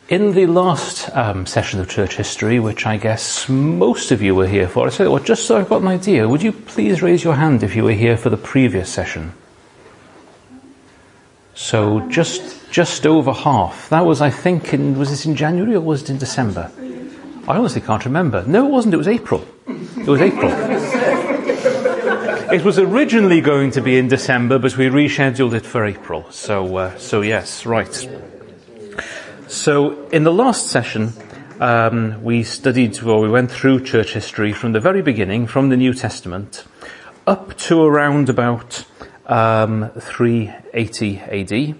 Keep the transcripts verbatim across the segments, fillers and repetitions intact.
In the last um, session of church history, which I guess most of you were here for, I said, well, just so I've got an idea, would you please raise your hand if you were here for the previous session? So just just over half. That was, I think, in, was this in January or was it in December? I honestly can't remember. No, it wasn't. It was April. It was April. It was originally going to be in December, but we rescheduled it for April. So, uh, so yes, right. So, in the last session, um, we studied, well, we went through church history from the very beginning, from the New Testament, up to around about um, three eighty A D.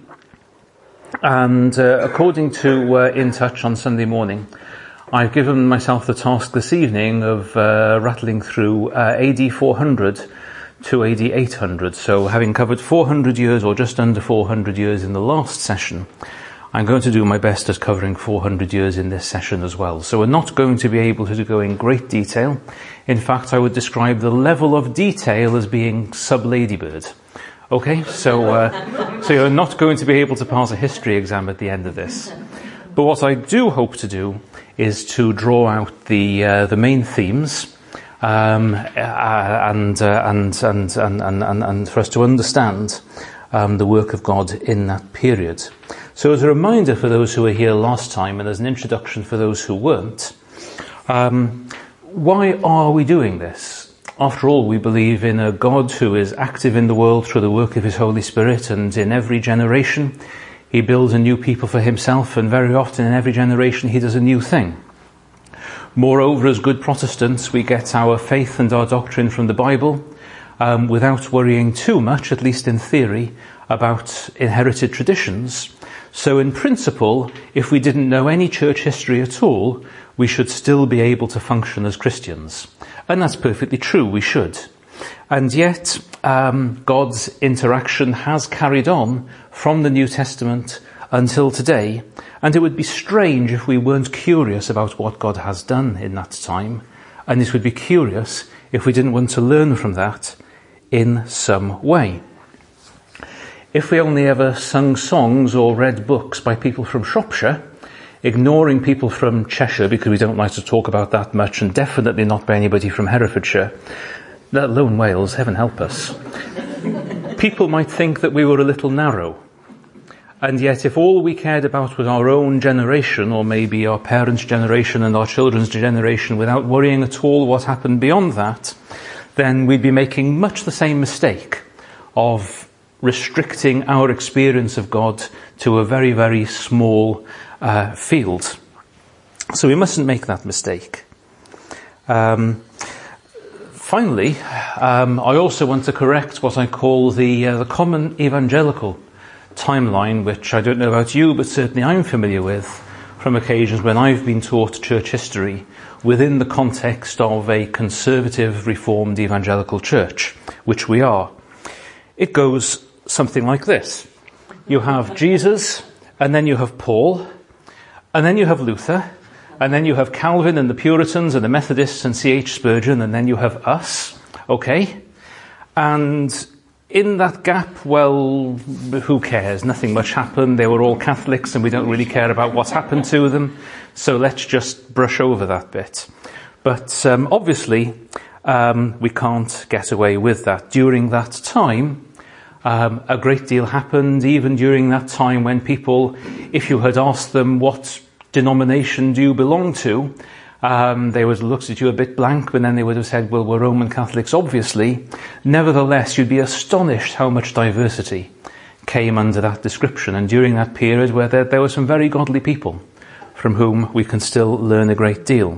And uh, according to uh, In Touch on Sunday morning, I've given myself the task this evening of uh, rattling through uh, A D four hundred to A D eight hundred. So, having covered four hundred years, or just under four hundred years in the last session, I'm going to do my best at covering four hundred years in this session as well. So we're not going to be able to go in great detail. In fact, I would describe the level of detail as being sub-ladybird. Okay, so uh, so you're not going to be able to pass a history exam at the end of this. But what I do hope to do is to draw out the uh, the main themes, um, uh, and, uh, and, and and and and and for us to understand um, the work of God in that period. So as a reminder for those who were here last time, and as an introduction for those who weren't, um, why are we doing this? After all, we believe in a God who is active in the world through the work of his Holy Spirit, and in every generation he builds a new people for himself, and very often in every generation he does a new thing. Moreover, as good Protestants, we get our faith and our doctrine from the Bible, um, without worrying too much, at least in theory, about inherited traditions. So in principle, if we didn't know any church history at all, we should still be able to function as Christians. And that's perfectly true, we should. And yet, um, God's interaction has carried on from the New Testament until today, and it would be strange if we weren't curious about what God has done in that time, and it would be curious if we didn't want to learn from that in some way. If we only ever sung songs or read books by people from Shropshire, ignoring people from Cheshire because we don't like to talk about that much, and definitely not by anybody from Herefordshire, let alone Wales, heaven help us, people might think that we were a little narrow. And yet if all we cared about was our own generation, or maybe our parents' generation and our children's generation, without worrying at all what happened beyond that, then we'd be making much the same mistake of restricting our experience of God to a very, very small uh, field. So we mustn't make that mistake. Um, finally, um, I also want to correct what I call the uh, the common evangelical timeline, which I don't know about you, but certainly I'm familiar with from occasions when I've been taught church history within the context of a conservative, reformed evangelical church, which we are. It goes something like this. You have Jesus, and then you have Paul, and then you have Luther, and then you have Calvin and the Puritans and the Methodists and C H Spurgeon, and then you have us, okay? And in that gap, well, who cares? Nothing much happened. They were all Catholics, and we don't really care about what's happened to them, so let's just brush over that bit. But um, obviously, um, we can't get away with that. During that time, Um, a great deal happened, even during that time when people, if you had asked them, what denomination do you belong to, um, they would have looked at you a bit blank, but then they would have said, well, we're Roman Catholics, obviously. Nevertheless, you'd be astonished how much diversity came under that description. And during that period where there, there were some very godly people from whom we can still learn a great deal.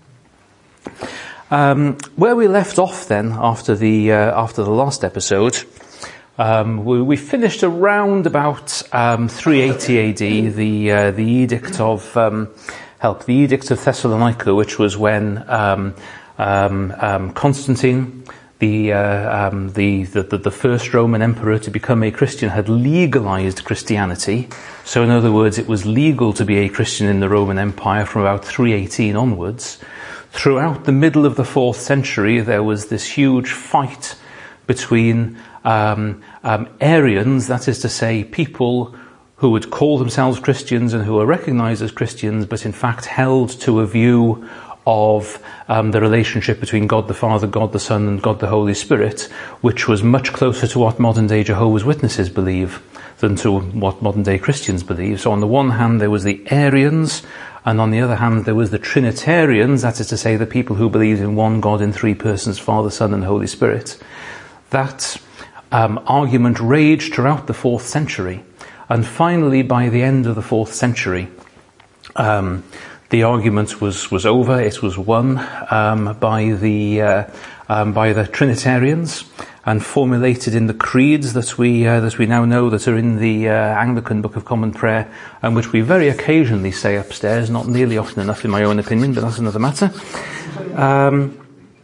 Um, where we left off then, after the, uh, after the last episode, Um, we, we finished around about um, three eighty A D, the uh, the edict of um, help, the edict of Thessalonica, which was when um, um, um, Constantine, the, uh, um, the the the first Roman emperor to become a Christian, had legalized Christianity. So, in other words, it was legal to be a Christian in the Roman Empire from about three eighteen onwards. Throughout the middle of the fourth century, there was this huge fight between Um, um, Arians, that is to say, people who would call themselves Christians and who were recognized as Christians, but in fact held to a view of um, the relationship between God the Father, God the Son, and God the Holy Spirit, which was much closer to what modern-day Jehovah's Witnesses believe than to what modern-day Christians believe. So on the one hand, there was the Arians, and on the other hand, there was the Trinitarians, that is to say, the people who believed in one God in three persons, Father, Son, and Holy Spirit. That um, argument raged throughout the fourth century, and finally, by the end of the fourth century, um, the argument was, was over. It was won um, by the uh, um, by the Trinitarians and formulated in the creeds that we uh, that we now know, that are in the uh, Anglican Book of Common Prayer, and which we very occasionally say upstairs, not nearly often enough in my own opinion, but that's another matter. Um,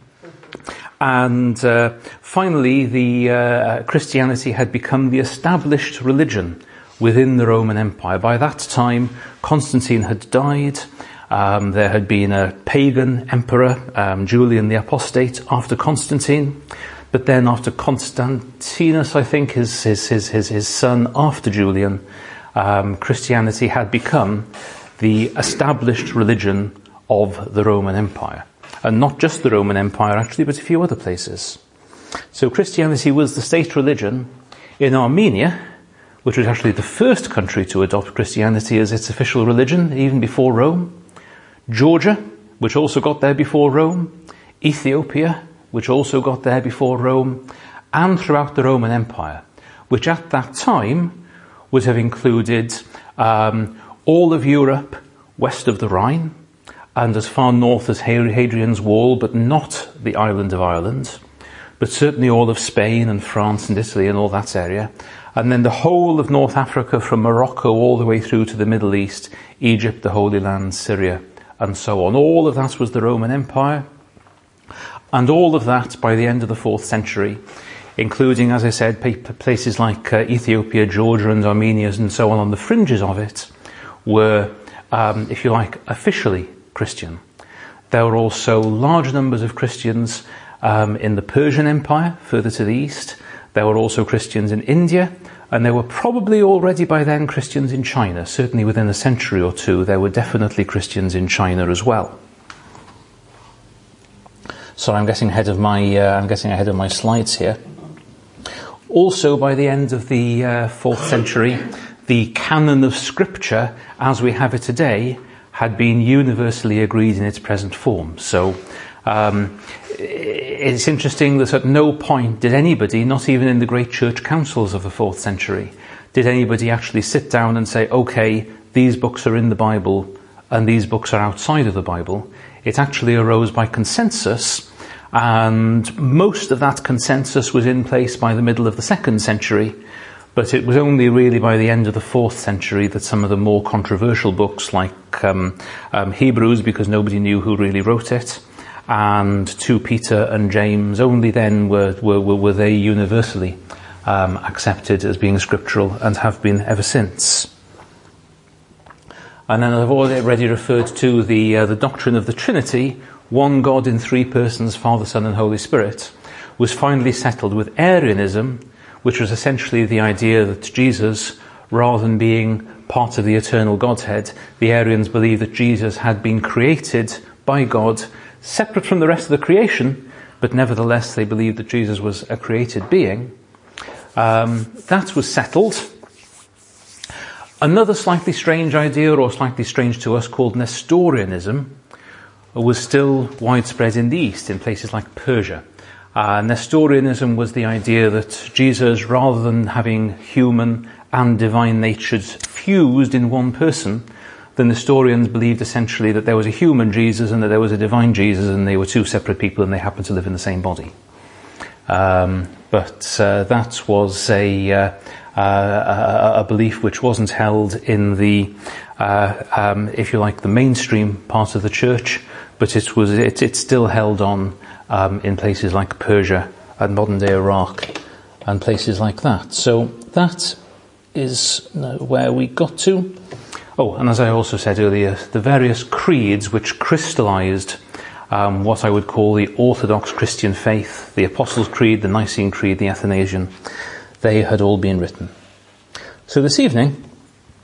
and uh, finally, the uh, Christianity had become the established religion within the Roman Empire. By that time, Constantine had died. Um, there had been a pagan emperor, um, Julian the Apostate, after Constantine. But then after Constantinus, I think, his his his his, his son after Julian, um, Christianity had become the established religion of the Roman Empire. And not just the Roman Empire, actually, but a few other places. So Christianity was the state religion in Armenia, which was actually the first country to adopt Christianity as its official religion, even before Rome. Georgia, which also got there before Rome. Ethiopia, which also got there before Rome. And throughout the Roman Empire, which at that time would have included um, all of Europe west of the Rhine, and as far north as Hadrian's Wall, but not the island of Ireland, but certainly all of Spain and France and Italy and all that area. And then the whole of North Africa, from Morocco all the way through to the Middle East, Egypt, the Holy Land, Syria, and so on. All of that was the Roman Empire. And all of that, by the end of the fourth century, including, as I said, places like uh, Ethiopia, Georgia, and Armenia, and so on, on the fringes of it, were, um, if you like, officially Christian. There were also large numbers of Christians um, in the Persian Empire, further to the east. There were also Christians in India, and there were probably already by then Christians in China. Certainly within a century or two, there were definitely Christians in China as well. So I'm getting ahead of my uh, I'm getting ahead of my slides here. Also, by the end of the uh, fourth century, the canon of Scripture, as we have it today, had been universally agreed in its present form. So um, it's interesting that at no point did anybody, not even in the great church councils of the fourth century, did anybody actually sit down and say, okay, these books are in the Bible and these books are outside of the Bible. It actually arose by consensus, and most of that consensus was in place by the middle of the second century, but it was only really by the end of the fourth century that some of the more controversial books like um, um, Hebrews, because nobody knew who really wrote it, and two Peter and James, only then were, were, were they universally um, accepted as being scriptural, and have been ever since. And then I've already referred to the uh, the doctrine of the Trinity, one God in three persons, Father, Son, and Holy Spirit, was finally settled with Arianism, which was essentially the idea that Jesus, rather than being part of the eternal Godhead, the Arians believed that Jesus had been created by God, separate from the rest of the creation, but nevertheless they believed that Jesus was a created being. Um, that was settled. Another slightly strange idea, or slightly strange to us, called Nestorianism, was still widespread in the East, in places like Persia. Uh, Nestorianism was the idea that Jesus, rather than having human and divine natures fused in one person, the Nestorians believed essentially that there was a human Jesus and that there was a divine Jesus, and they were two separate people and they happened to live in the same body. Um, but uh, that was a, uh, uh, a belief which wasn't held in the, uh, um, if you like, the mainstream part of the church, but it was it, it still held on um, in places like Persia and modern-day Iraq and places like that. So that is where we got to. Oh, and as I also said earlier, the various creeds which crystallized Um, what I would call the Orthodox Christian faith, the Apostles' Creed, the Nicene Creed, the Athanasian, they had all been written. So this evening,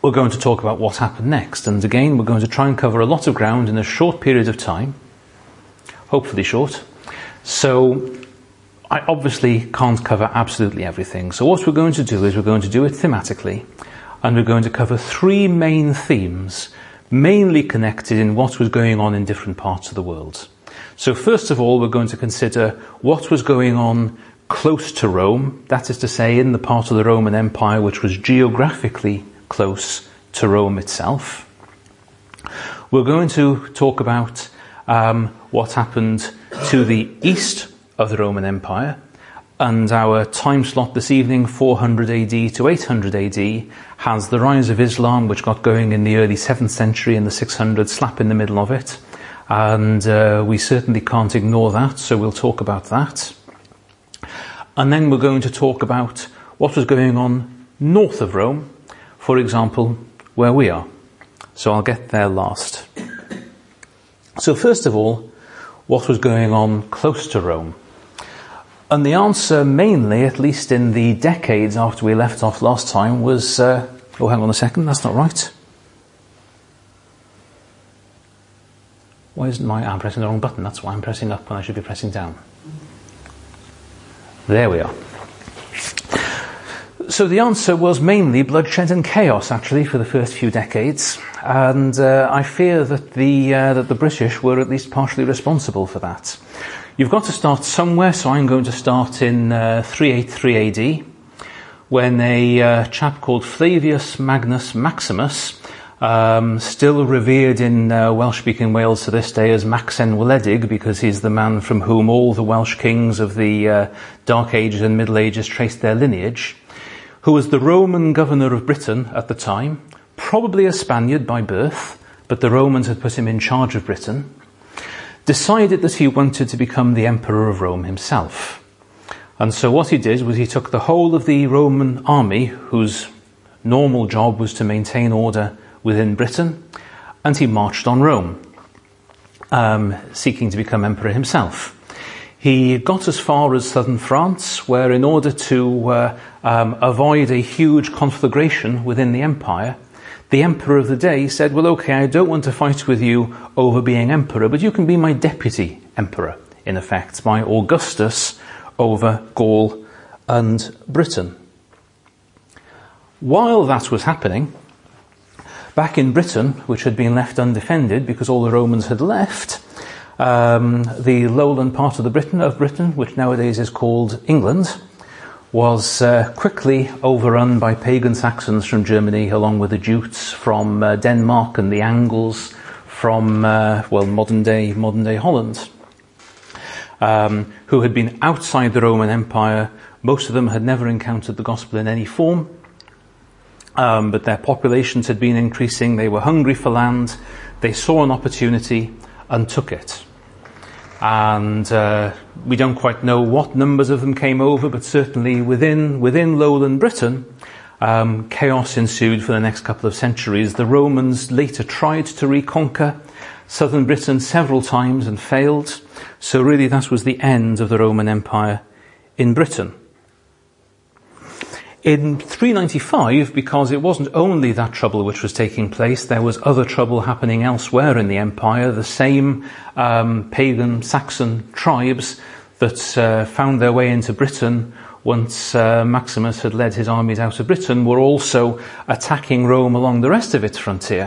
we're going to talk about what happened next. And again, we're going to try and cover a lot of ground in a short period of time, hopefully short. So I obviously can't cover absolutely everything. So what we're going to do is we're going to do it thematically, and we're going to cover three main themes, mainly connected in what was going on in different parts of the world. So first of all, we're going to consider what was going on close to Rome, that is to say, in the part of the Roman Empire which was geographically close to Rome itself. We're going to talk about um, what happened to the east of the Roman Empire, and our time slot this evening, four hundred A D to eight hundred A D, has the rise of Islam, which got going in the early seventh century, and the six hundreds slap in the middle of it. And uh, we certainly can't ignore that, so we'll talk about that. And then we're going to talk about what was going on north of Rome, for example, where we are. So I'll get there last. So first of all, what was going on close to Rome? And the answer mainly, at least in the decades after we left off last time, was, uh, oh, hang on a second, that's not right. Why isn't my, I'm pressing the wrong button, that's why I'm pressing up when I should be pressing down. There we are. So the answer was mainly bloodshed and chaos, actually, for the first few decades. And uh, I fear that the, uh, that the British were at least partially responsible for that. You've got to start somewhere, so I'm going to start in uh, three eighty-three A D, when a uh, chap called Flavius Magnus Maximus, um, still revered in uh, Welsh-speaking Wales to this day as Maxen Weledig, because he's the man from whom all the Welsh kings of the uh, Dark Ages and Middle Ages traced their lineage, who was the Roman governor of Britain at the time, probably a Spaniard by birth, but the Romans had put him in charge of Britain, decided that he wanted to become the emperor of Rome himself. And so what he did was he took the whole of the Roman army, whose normal job was to maintain order within Britain, and he marched on Rome, um, seeking to become emperor himself. He got as far as southern France, where in order to uh, um, avoid a huge conflagration within the empire, the emperor of the day said, well, okay, I don't want to fight with you over being emperor, but you can be my deputy emperor, in effect, my Augustus over Gaul and Britain. While that was happening, back in Britain, which had been left undefended because all the Romans had left, um, the lowland part of the Britain, of Britain, which nowadays is called England, was uh, quickly overrun by pagan Saxons from Germany, along with the Jutes from uh, Denmark and the Angles from, uh, well, modern-day modern-day Holland, um, who had been outside the Roman Empire. Most of them had never encountered the gospel in any form, um, but their populations had been increasing. They were hungry for land. They saw an opportunity and took it. And uh, we don't quite know what numbers of them came over, but certainly within within lowland Britain, um, chaos ensued for the next couple of centuries. The Romans later tried to reconquer southern Britain several times and failed. So really that was the end of the Roman Empire in Britain. In three ninety-five, because it wasn't only that trouble which was taking place, there was other trouble happening elsewhere in the empire. The same um, pagan Saxon tribes that uh, found their way into Britain once uh, Maximus had led his armies out of Britain were also attacking Rome along the rest of its frontier.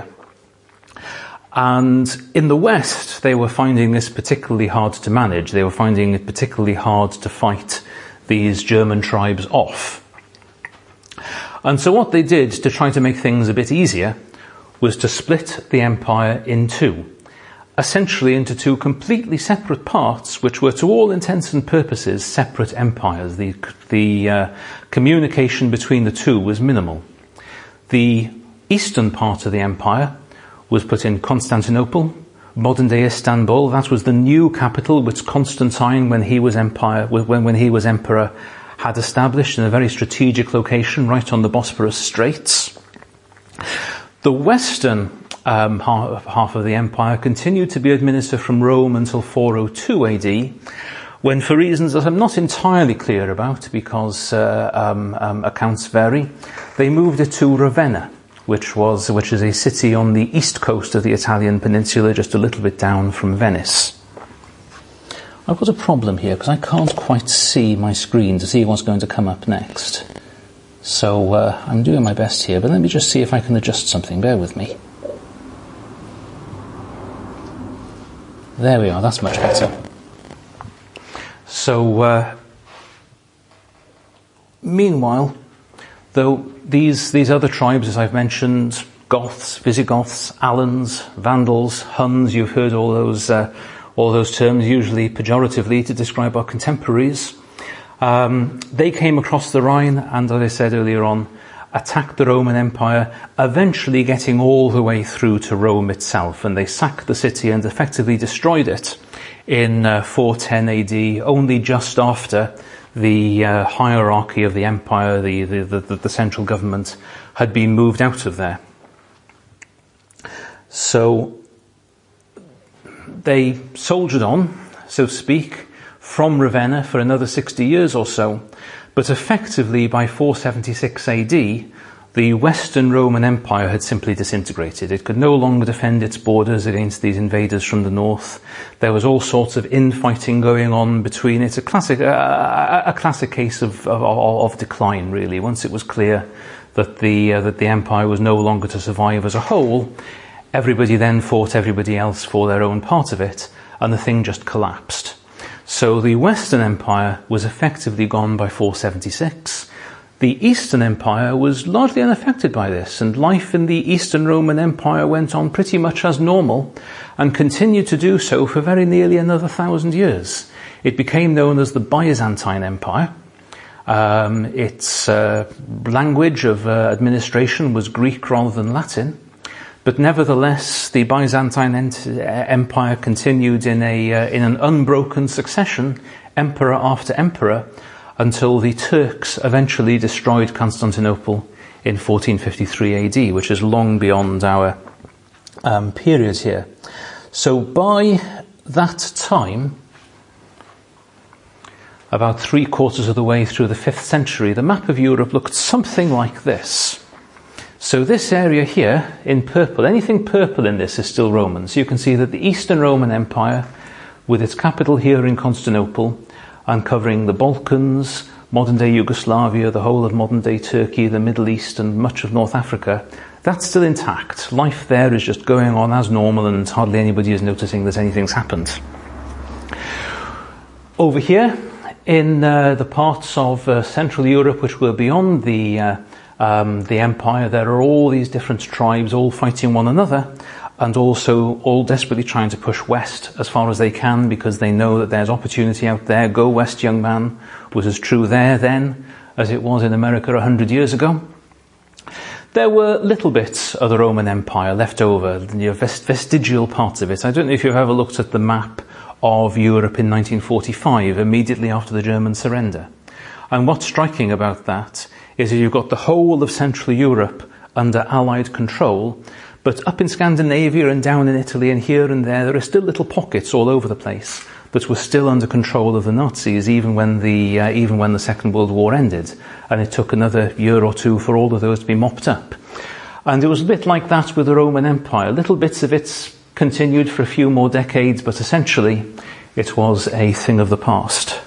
And in the West, they were finding this particularly hard to manage. They were finding it particularly hard to fight these German tribes off. And so what they did to try to make things a bit easier was to split the empire in two, essentially into two completely separate parts, which were to all intents and purposes separate empires. The, the uh, communication between the two was minimal. The eastern part of the empire was put in Constantinople, modern-day Istanbul. That was the new capital which Constantine, when he was empire, when, when he was emperor, had established in a very strategic location right on the Bosphorus Straits. The western um, half, half of the empire continued to be administered from Rome until four oh two A D, when, for reasons that I'm not entirely clear about, because uh, um, um, accounts vary, they moved it to Ravenna, which was which is a city on the east coast of the Italian peninsula, just a little bit down from Venice. I've got a problem here because I can't quite see my screen to see what's going to come up next. So uh, I'm doing my best here, but let me just see if I can adjust something. Bear with me. There we are, that's much better. So, uh, meanwhile, though these these other tribes, as I've mentioned, Goths, Visigoths, Alans, Vandals, Huns, you've heard all those uh, all those terms, usually pejoratively, to describe our contemporaries. Um, they came across the Rhine and, as I said earlier on, attacked the Roman Empire, eventually getting all the way through to Rome itself, and they sacked the city and effectively destroyed it in uh, four ten A D, only just after the uh, hierarchy of the empire, the, the, the, the central government, had been moved out of there. So they soldiered on, so to speak, from Ravenna for another sixty years or so. But effectively, by four seventy-six A D, the Western Roman Empire had simply disintegrated. It could no longer defend its borders against these invaders from the north. There was all sorts of infighting going on between it. A classic, uh, a classic case of, of, of decline, really. Once it was clear that the uh, that the empire was no longer to survive as a whole, everybody then fought everybody else for their own part of it, and the thing just collapsed. So the Western Empire was effectively gone by four seventy-six. The Eastern Empire was largely unaffected by this, and life in the Eastern Roman Empire went on pretty much as normal, and continued to do so for very nearly another thousand years. It became known as the Byzantine Empire. Um, its uh, language of uh, administration was Greek rather than Latin. But nevertheless, the Byzantine Empire continued in a uh, in an unbroken succession, emperor after emperor, until the Turks eventually destroyed Constantinople in fourteen fifty-three A D, which is long beyond our um, period here. So by that time, about three quarters of the way through the fifth century, the map of Europe looked something like this. So this area here, in purple, anything purple in this is still Roman. So you can see that the Eastern Roman Empire, with its capital here in Constantinople, and covering the Balkans, modern-day Yugoslavia, the whole of modern-day Turkey, the Middle East, and much of North Africa, that's still intact. Life there is just going on as normal, and hardly anybody is noticing that anything's happened. Over here, in uh, the parts of uh, Central Europe which were beyond the uh, Um, the empire, there are all these different tribes all fighting one another, and also all desperately trying to push west as far as they can, because they know that there's opportunity out there. Go west, young man, was as true there then as it was in America a hundred years ago. There were little bits of the Roman Empire left over, the vestigial parts of it. I don't know if you've ever looked at the map of Europe in nineteen forty-five, immediately after the German surrender. And what's striking about that is that you've got the whole of Central Europe under Allied control, but up in Scandinavia and down in Italy and here and there, there are still little pockets all over the place that were still under control of the Nazis, even when the uh, even when the Second World War ended, and it took another year or two for all of those to be mopped up. And it was a bit like that with the Roman Empire. Little bits of it continued for a few more decades, but essentially it was a thing of the past.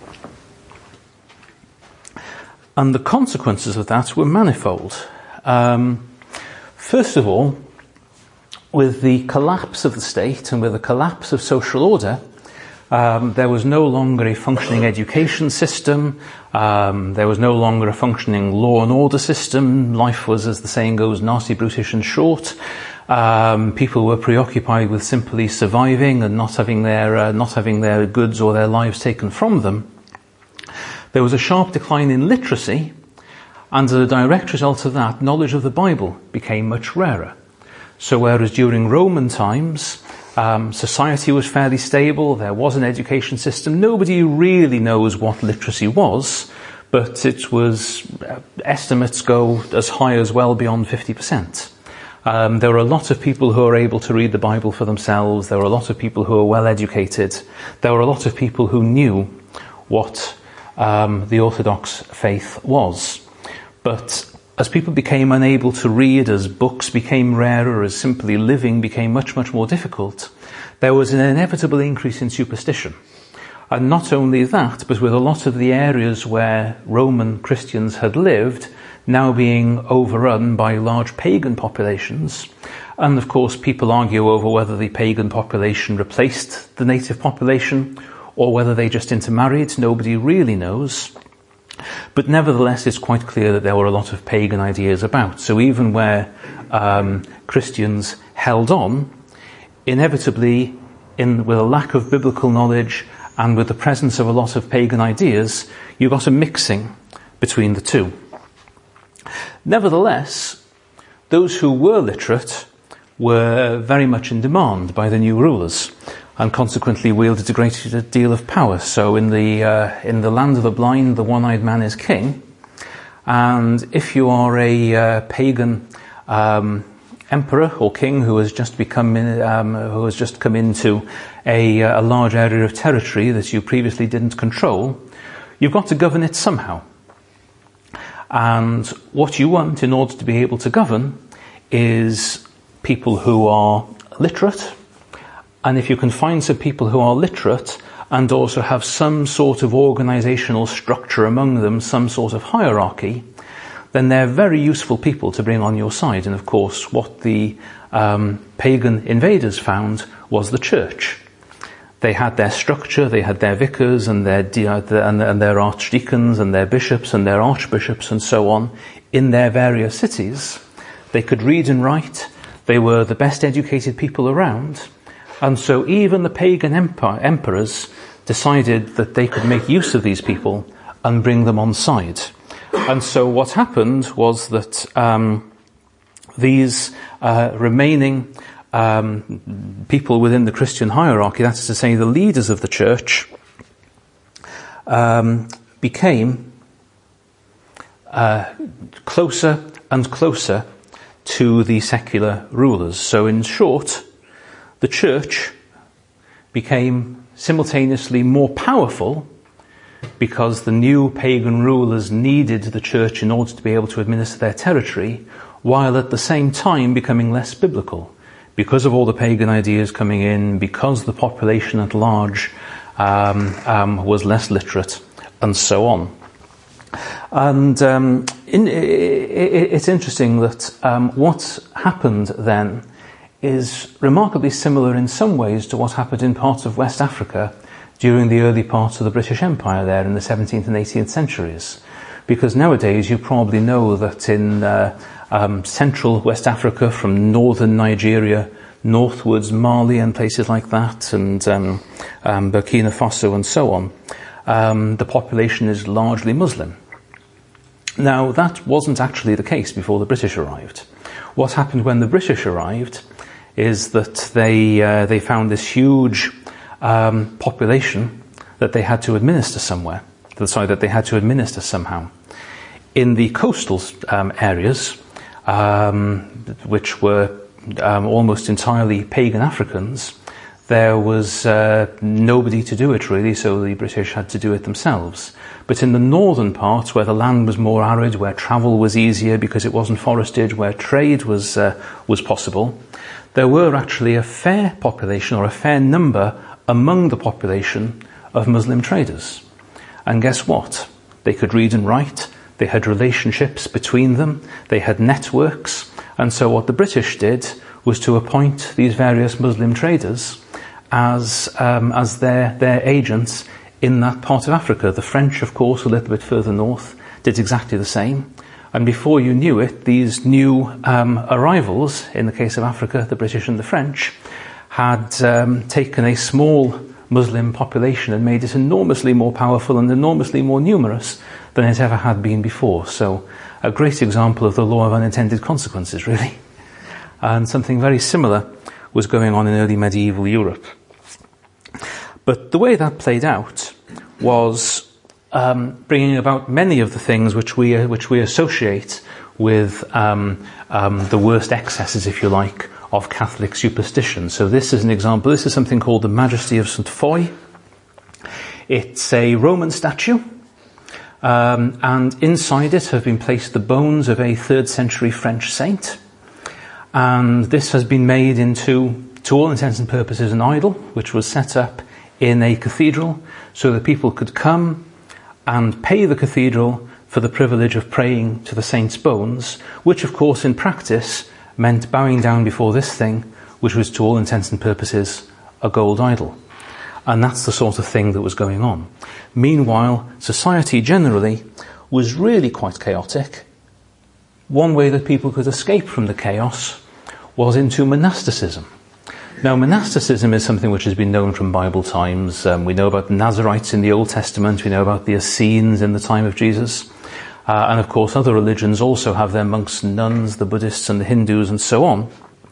And the consequences of that were manifold. Um, first of all, with the collapse of the state and with the collapse of social order, um, there was no longer a functioning education system. Um, there was no longer a functioning law and order system. Life was, as the saying goes, nasty, brutish and short. Um, people were preoccupied with simply surviving and not having their uh, not having their goods or their lives taken from them. There was a sharp decline in literacy, and as a direct result of that, knowledge of the Bible became much rarer. So whereas during Roman times, um, society was fairly stable, there was an education system, nobody really knows what literacy was, but it was, uh, estimates go as high as well beyond fifty percent. Um, there were a lot of people who were able to read the Bible for themselves, there were a lot of people who were well educated, there were a lot of people who knew what Um, the Orthodox faith was. But as people became unable to read, as books became rarer, as simply living became much, much more difficult, there was an inevitable increase in superstition. And not only that, but with a lot of the areas where Roman Christians had lived now being overrun by large pagan populations. And of course, people argue over whether the pagan population replaced the native population or whether they just intermarried. Nobody really knows. But nevertheless, it's quite clear that there were a lot of pagan ideas about. So even where um, Christians held on, inevitably, in, with a lack of biblical knowledge and with the presence of a lot of pagan ideas, you got a mixing between the two. Nevertheless, those who were literate were very much in demand by the new rulers, and consequently wielded a great deal of power. So in the uh, in the land of the blind, the one-eyed man is king, and if you are a uh, pagan um, emperor or king who has just become in, um, who has just come into a, a large area of territory that you previously didn't control, you've got to govern it somehow. And what you want in order to be able to govern is people who are literate. And if you can find some people who are literate and also have some sort of organizational structure among them, some sort of hierarchy, then they're very useful people to bring on your side. And of course, what the um, pagan invaders found was the church. They had their structure, they had their vicars and their, and their archdeacons and their bishops and their archbishops and so on in their various cities. They could read and write. They were the best educated people around. And so even the pagan empire, emperors decided that they could make use of these people and bring them on side. And so what happened was that um, these uh, remaining um, people within the Christian hierarchy, that is to say the leaders of the church, um, became uh, closer and closer to the secular rulers. So in short, the church became simultaneously more powerful because the new pagan rulers needed the church in order to be able to administer their territory, while at the same time becoming less biblical. Because of all the pagan ideas coming in, because the population at large um, um, was less literate, and so on. And um, in, it, it's interesting that um, what happened then is remarkably similar in some ways to what happened in parts of West Africa during the early parts of the British Empire there in the seventeenth and eighteenth centuries. Because nowadays you probably know that in uh, um, central West Africa, from northern Nigeria northwards, Mali and places like that, and um, um, Burkina Faso and so on, um, the population is largely Muslim. Now, that wasn't actually the case before the British arrived. What happened when the British arrived is that they uh, they found this huge um, population that they had to administer somewhere. Sorry, that they had to administer somehow. In the coastal um, areas, um, which were um, almost entirely pagan Africans, there was uh, nobody to do it really, so the British had to do it themselves. But in the northern parts, where the land was more arid, where travel was easier because it wasn't forested, where trade was uh, was possible, there were actually a fair population, or a fair number among the population, of Muslim traders. And guess what? They could read and write, they had relationships between them, they had networks, and so what the British did was to appoint these various Muslim traders as um, as their their agents in that part of Africa. The French, of course, a little bit further north, did exactly the same. And before you knew it, these new um, arrivals, in the case of Africa, the British and the French, had um, taken a small Muslim population and made it enormously more powerful and enormously more numerous than it ever had been before. So a great example of the law of unintended consequences, really. And something very similar was going on in early medieval Europe. But the way that played out was um, bringing about many of the things which we uh, which we associate with um, um, the worst excesses, if you like, of Catholic superstition. So this is an example. This is something called the Majesty of Saint Foy. It's a Roman statue, Um, and inside it have been placed the bones of a third century French saint. And this has been made into, to all intents and purposes, an idol, which was set up in a cathedral so that people could come and pay the cathedral for the privilege of praying to the saint's bones, which of course in practice meant bowing down before this thing, which was to all intents and purposes a gold idol. And that's the sort of thing that was going on. Meanwhile, society generally was really quite chaotic. One way that people could escape from the chaos was into monasticism. Now, monasticism is something which has been known from Bible times. Um, we know about the Nazarites in the Old Testament. We know about the Essenes in the time of Jesus. Uh, and of course, other religions also have their monks and nuns, the Buddhists and the Hindus and so on.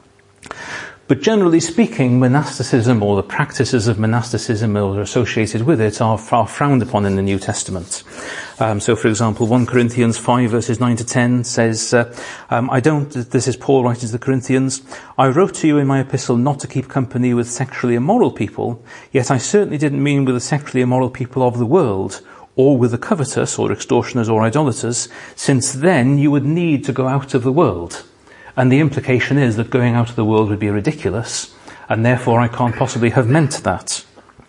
But generally speaking, monasticism, or the practices of monasticism or associated with it, are far frowned upon in the New Testament. Um, so, for example, First Corinthians five verses nine to ten says, uh, um, I don't, this is Paul writing to the Corinthians, I wrote to you in my epistle not to keep company with sexually immoral people, yet I certainly didn't mean with the sexually immoral people of the world, or with the covetous, or extortioners, or idolaters, since then you would need to go out of the world. And the implication is that going out of the world would be ridiculous, and therefore I can't possibly have meant that.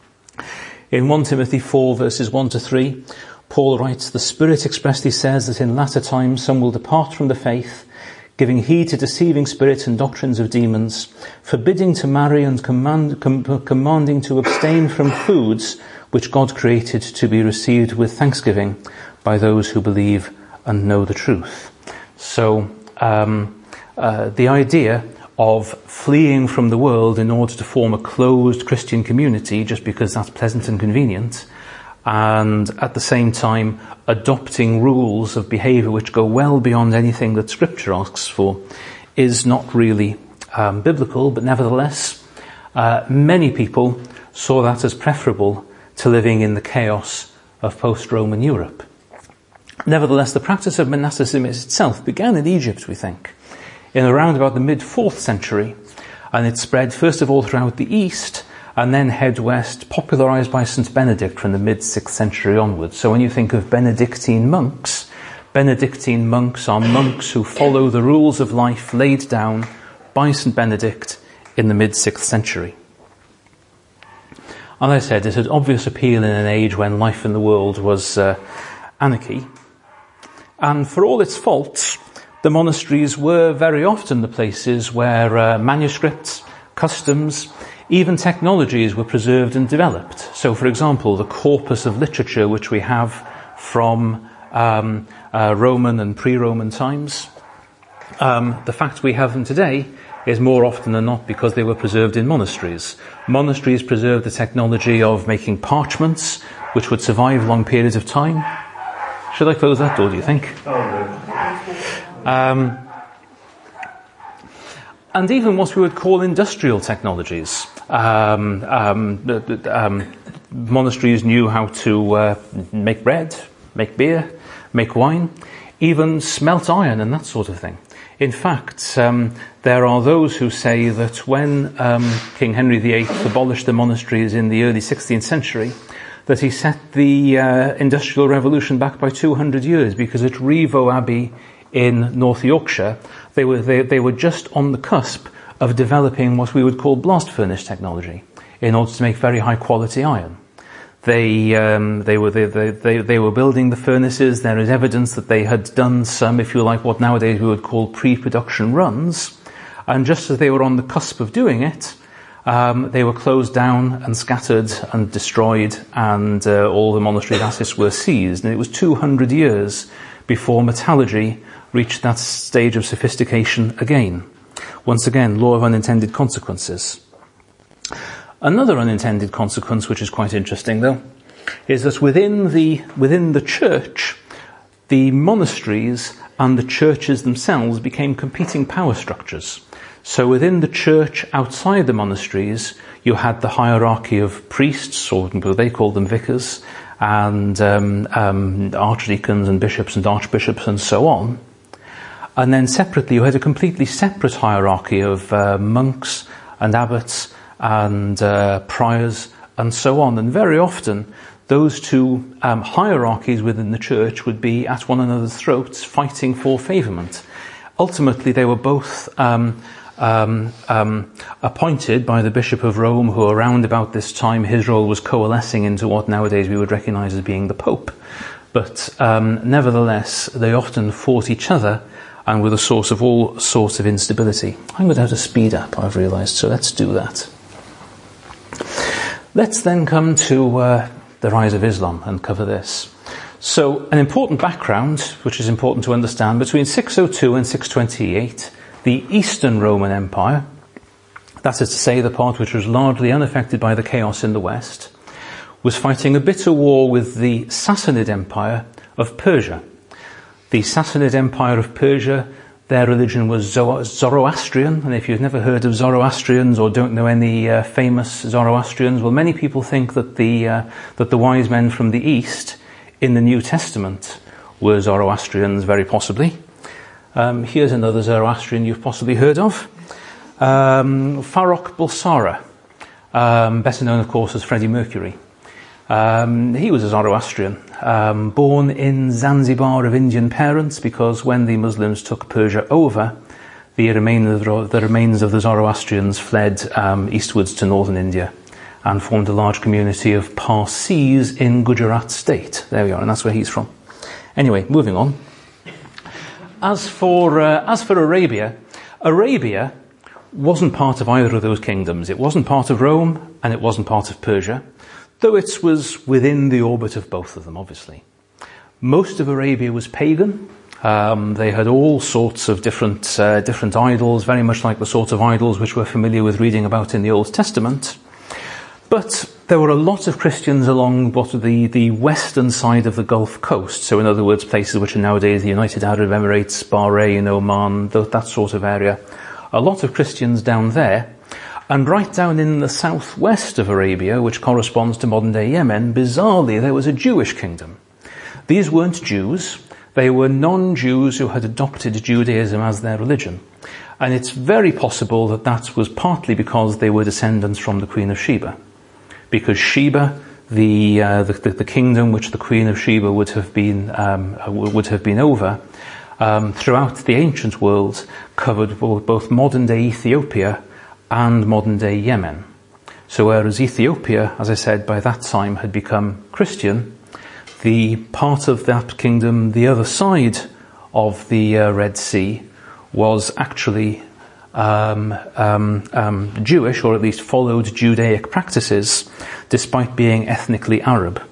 In First Timothy four verses one to three, Paul writes, the Spirit expressly says that in latter times some will depart from the faith, giving heed to deceiving spirits and doctrines of demons, forbidding to marry and command, com- commanding to abstain from foods which God created to be received with thanksgiving by those who believe and know the truth. So, um, Uh, the idea of fleeing from the world in order to form a closed Christian community just because that's pleasant and convenient, and at the same time adopting rules of behaviour which go well beyond anything that Scripture asks for, is not really um, biblical, but nevertheless uh, many people saw that as preferable to living in the chaos of post-Roman Europe. Nevertheless, the practice of monasticism itself began in Egypt, we think, in around about the mid-fourth century, and it spread first of all throughout the east, and then head west, popularized by Saint Benedict from the mid-sixth century onwards. So when you think of Benedictine monks, Benedictine monks are monks who follow the rules of life laid down by Saint Benedict in the mid-sixth century. As I said, it had obvious appeal in an age when life in the world was uh, anarchy, and for all its faults, the monasteries were very often the places where uh, manuscripts, customs, even technologies were preserved and developed. So, for example, the corpus of literature which we have from um, uh, Roman and pre-Roman times, um, the fact we have them today is more often than not because they were preserved in monasteries. Monasteries preserved the technology of making parchments, which would survive long periods of time. Should I close that door, do you think? Oh, no. Um, and even what we would call industrial technologies. Um, um, um, monasteries knew how to uh, make bread, make beer, make wine, even smelt iron and that sort of thing. In fact, um, there are those who say that when um, King Henry the Eighth abolished the monasteries in the early sixteenth century, that he set the uh, Industrial Revolution back by two hundred years, because at Rievaulx Abbey in North Yorkshire, they were they, they were just on the cusp of developing what we would call blast furnace technology in order to make very high quality iron. They um, they were they, they they were building the furnaces. There is evidence that they had done some, if you like, what nowadays we would call pre-production runs, and just as they were on the cusp of doing it, um, they were closed down and scattered and destroyed, and uh, all the monastery assets were seized. And it was two hundred years before metallurgy reached that stage of sophistication again. Once again, law of unintended consequences. Another unintended consequence, which is quite interesting though, is that within the, within the church, the monasteries and the churches themselves became competing power structures. So within the church outside the monasteries, you had the hierarchy of priests, or they called them vicars, and um, um, archdeacons and bishops and archbishops and so on. And then separately, you had a completely separate hierarchy of uh, monks and abbots and uh, priors and so on. And very often, those two um, hierarchies within the church would be at one another's throats, fighting for favourment. Ultimately, they were both um, um, um, appointed by the Bishop of Rome, who around about this time his role was coalescing into what nowadays we would recognise as being the Pope. But um, nevertheless, they often fought each other and were the source of all sorts of instability. I'm going to have to speed up, I've realised, so let's do that. Let's then come to uh, the rise of Islam and cover this. So, an important background, which is important to understand, between six oh two and six twenty-eight, the Eastern Roman Empire, that is to say the part which was largely unaffected by the chaos in the West, was fighting a bitter war with the Sassanid Empire of Persia. The Sassanid Empire of Persia, their religion was Zoroastrian, and if you've never heard of Zoroastrians or don't know any uh, famous Zoroastrians, well, many people think that the uh, that the wise men from the East in the New Testament were Zoroastrians, very possibly. Um, here's another Zoroastrian you've possibly heard of, um, Farrokh Bulsara, um, better known, of course, as Freddie Mercury. Um, he was a Zoroastrian, um, born in Zanzibar of Indian parents, because when the Muslims took Persia over, the remains of the, remains of the Zoroastrians fled um, eastwards to northern India and formed a large community of Parsis in Gujarat state. There we are, and that's where he's from. Anyway, moving on. As for uh, as for Arabia, Arabia wasn't part of either of those kingdoms. It wasn't part of Rome, and it wasn't part of Persia, though it was within the orbit of both of them, obviously. Most of Arabia was pagan. Um, they had all sorts of different uh, different idols, very much like the sort of idols which we're familiar with reading about in the Old Testament. But there were a lot of Christians along what the, the western side of the Gulf Coast. So in other words, places which are nowadays the United Arab Emirates, Bahrain, Oman, that sort of area. A lot of Christians down there. And right down in the southwest of Arabia, which corresponds to modern-day Yemen, bizarrely, there was a Jewish kingdom. These weren't Jews. They were non-Jews who had adopted Judaism as their religion. And it's very possible that that was partly because they were descendants from the Queen of Sheba. Because Sheba, the, uh, the, the, the kingdom which the Queen of Sheba would have been, um, would have been over, um, throughout the ancient world, covered both modern-day Ethiopia and modern-day Yemen. So whereas Ethiopia, as I said, by that time had become Christian, the part of that kingdom, the other side of the uh, Red Sea, was actually um, um, um, Jewish, or at least followed Judaic practices, despite being ethnically Arab.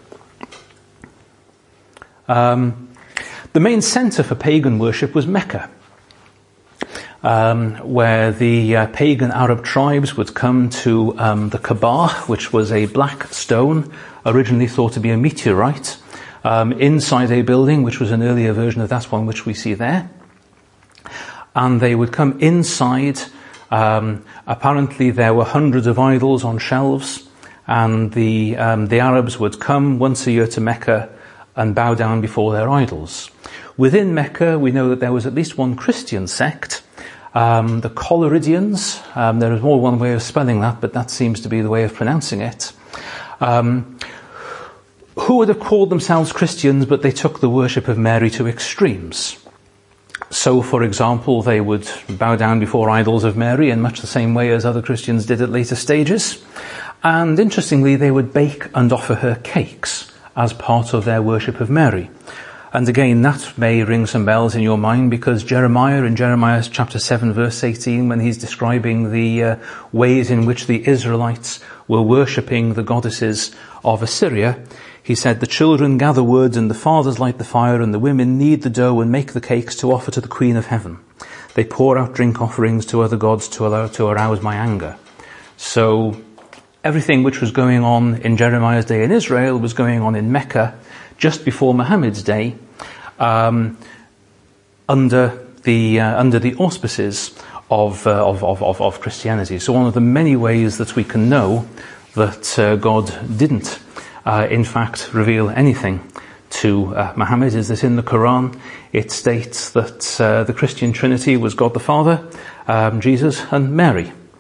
Um, the main centre for pagan worship was Mecca, Um, where the uh, pagan Arab tribes would come to um, the Kaaba, which was a black stone, originally thought to be a meteorite, um, inside a building, which was an earlier version of that one which we see there. And they would come inside. Um, apparently there were hundreds of idols on shelves, and the um, the Arabs would come once a year to Mecca and bow down before their idols. Within Mecca, we know that there was at least one Christian sect, Um, the Collyridians. Um, there is more one way of spelling that, but that seems to be the way of pronouncing it. Um, who would have called themselves Christians, but they took the worship of Mary to extremes. So, for example, they would bow down before idols of Mary in much the same way as other Christians did at later stages. And interestingly, they would bake and offer her cakes as part of their worship of Mary. And again, that may ring some bells in your mind, because Jeremiah, in Jeremiah chapter seven, verse eighteen, when he's describing the uh, ways in which the Israelites were worshipping the goddesses of Assyria, he said, "The children gather wood, and the fathers light the fire, and the women knead the dough and make the cakes to offer to the Queen of Heaven. They pour out drink offerings to other gods to allow, to arouse my anger." So everything which was going on in Jeremiah's day in Israel was going on in Mecca just before Muhammad's day, um, under the uh, under the auspices of, uh, of of of Christianity. So one of the many ways that we can know that uh, God didn't, uh, in fact, reveal anything to uh, Muhammad is that in the Quran it states that uh, the Christian Trinity was God the Father, um, Jesus, and Mary.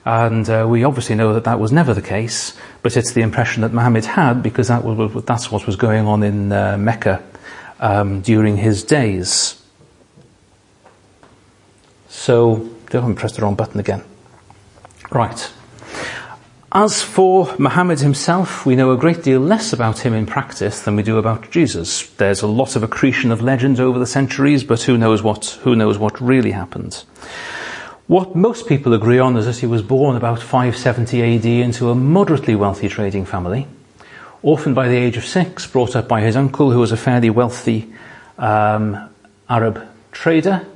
And uh, we obviously know that that was never the case, but it's the impression that Muhammad had, because that was, that's what was going on in uh, Mecca um, during his days. So, I haven't pressed the wrong button again. Right. As for Muhammad himself, we know a great deal less about him in practice than we do about Jesus. There's a lot of accretion of legend over the centuries, but who knows what, who knows what really happened. What most people agree on is that he was born about five seventy A D into a moderately wealthy trading family, orphaned by the age of six, brought up by his uncle, who was a fairly wealthy um, Arab trader.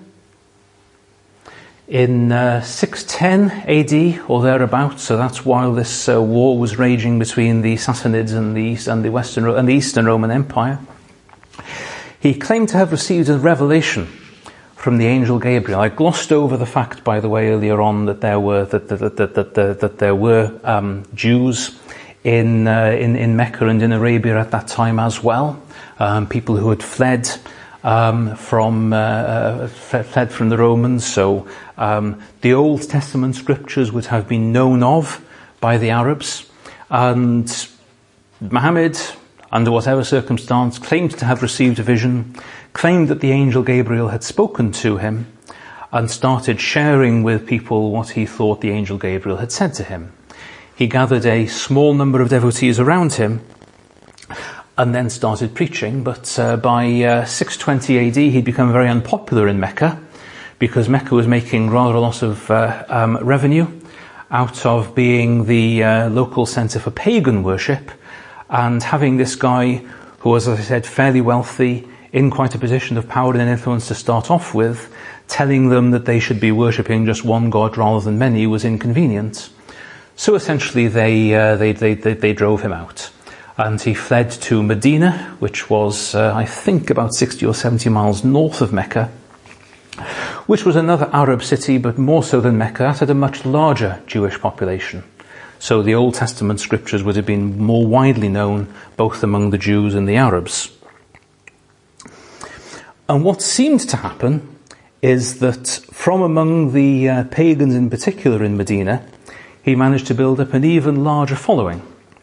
In uh, six ten A D or thereabouts, so that's while this uh, war was raging between the Sassanids and the East and the Western and the Eastern Roman Empire, he claimed to have received a revelation from the angel Gabriel. I glossed over the fact, by the way, earlier on that there were that that that that, that, that there were um, Jews in, uh, in in Mecca and in Arabia at that time as well, um, people who had fled. Um, from uh, uh, fled from the Romans, so um, the Old Testament scriptures would have been known of by the Arabs, and Muhammad, under whatever circumstance, claimed to have received a vision, claimed that the angel Gabriel had spoken to him, and started sharing with people what he thought the angel Gabriel had said to him. He gathered a small number of devotees around him, and then started preaching, but uh, by uh, six twenty A D he'd become very unpopular in Mecca, because Mecca was making rather a lot of uh, um, revenue out of being the uh, local centre for pagan worship, and having this guy who was, as I said, fairly wealthy, in quite a position of power and influence to start off with, telling them that they should be worshipping just one god rather than many was inconvenient. So essentially they uh, they, they, they, they drove him out. And he fled to Medina, which was, uh, I think, about sixty or seventy miles north of Mecca, which was another Arab city, but more so than Mecca, that had a much larger Jewish population. So the Old Testament scriptures would have been more widely known both among the Jews and the Arabs. And what seemed to happen is that from among the uh, pagans in particular in Medina, he managed to build up an even larger following.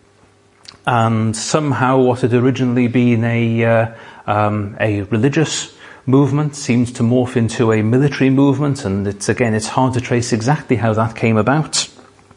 And somehow what had originally been a uh, um, a religious movement seemed to morph into a military movement, and it's again it's hard to trace exactly how that came about.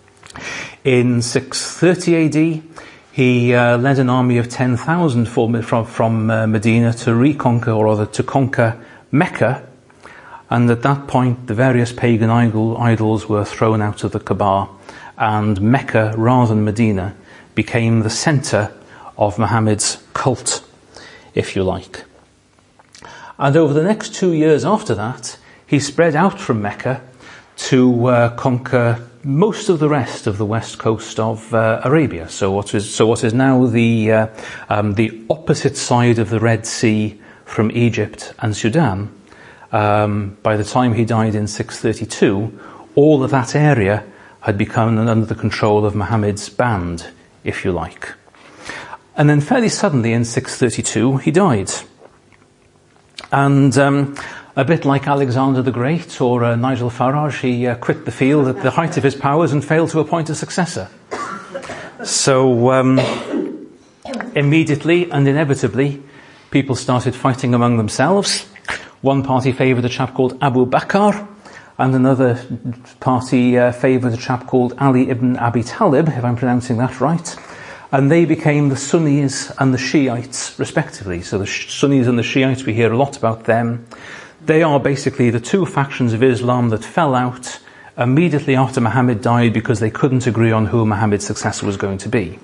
In six thirty A D, he uh, led an army of ten thousand from from uh, Medina to reconquer, or rather to conquer Mecca, and at that point the various pagan idol, idols were thrown out of the Kaaba, and Mecca, rather than Medina, became the centre of Muhammad's cult, if you like. And over the next two years after that, he spread out from Mecca to uh, conquer most of the rest of the west coast of uh, Arabia. So what is so what is now the uh, um, the opposite side of the Red Sea from Egypt and Sudan. Um, by the time he died in six thirty-two, all of that area had become under the control of Muhammad's band, if you like. And then fairly suddenly in six thirty-two he died. And um, a bit like Alexander the Great or uh, Nigel Farage, he uh, quit the field at the height of his powers and failed to appoint a successor. So um, immediately and inevitably people started fighting among themselves. One party favoured a chap called Abu Bakr, and another party uh, favoured a chap called Ali ibn Abi Talib, if I'm pronouncing that right. And they became the Sunnis and the Shiites, respectively. So the Sunnis and the Shiites, we hear a lot about them. They are basically the two factions of Islam that fell out immediately after Muhammad died because they couldn't agree on who Muhammad's successor was going to be.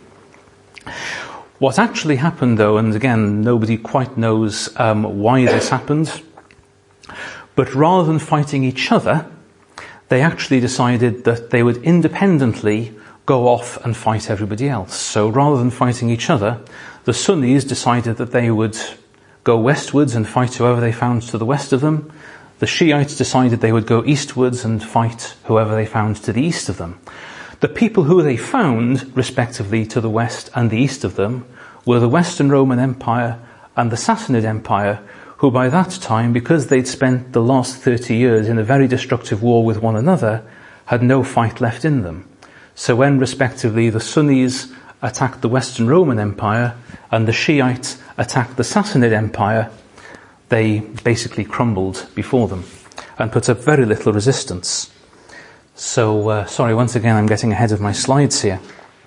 What actually happened, though, and again, nobody quite knows um, why this happened, but rather than fighting each other, they actually decided that they would independently go off and fight everybody else. So rather than fighting each other, the Sunnis decided that they would go westwards and fight whoever they found to the west of them. The Shiites decided they would go eastwards and fight whoever they found to the east of them. The people who they found, respectively, to the west and the east of them, were the Western Roman Empire and the Sassanid Empire, who by that time, because they'd spent the last thirty years in a very destructive war with one another, had no fight left in them. So when respectively the Sunnis attacked the Western Roman Empire and the Shiites attacked the Sassanid Empire, they basically crumbled before them and put up very little resistance. So, uh, sorry, once again I'm getting ahead of my slides here.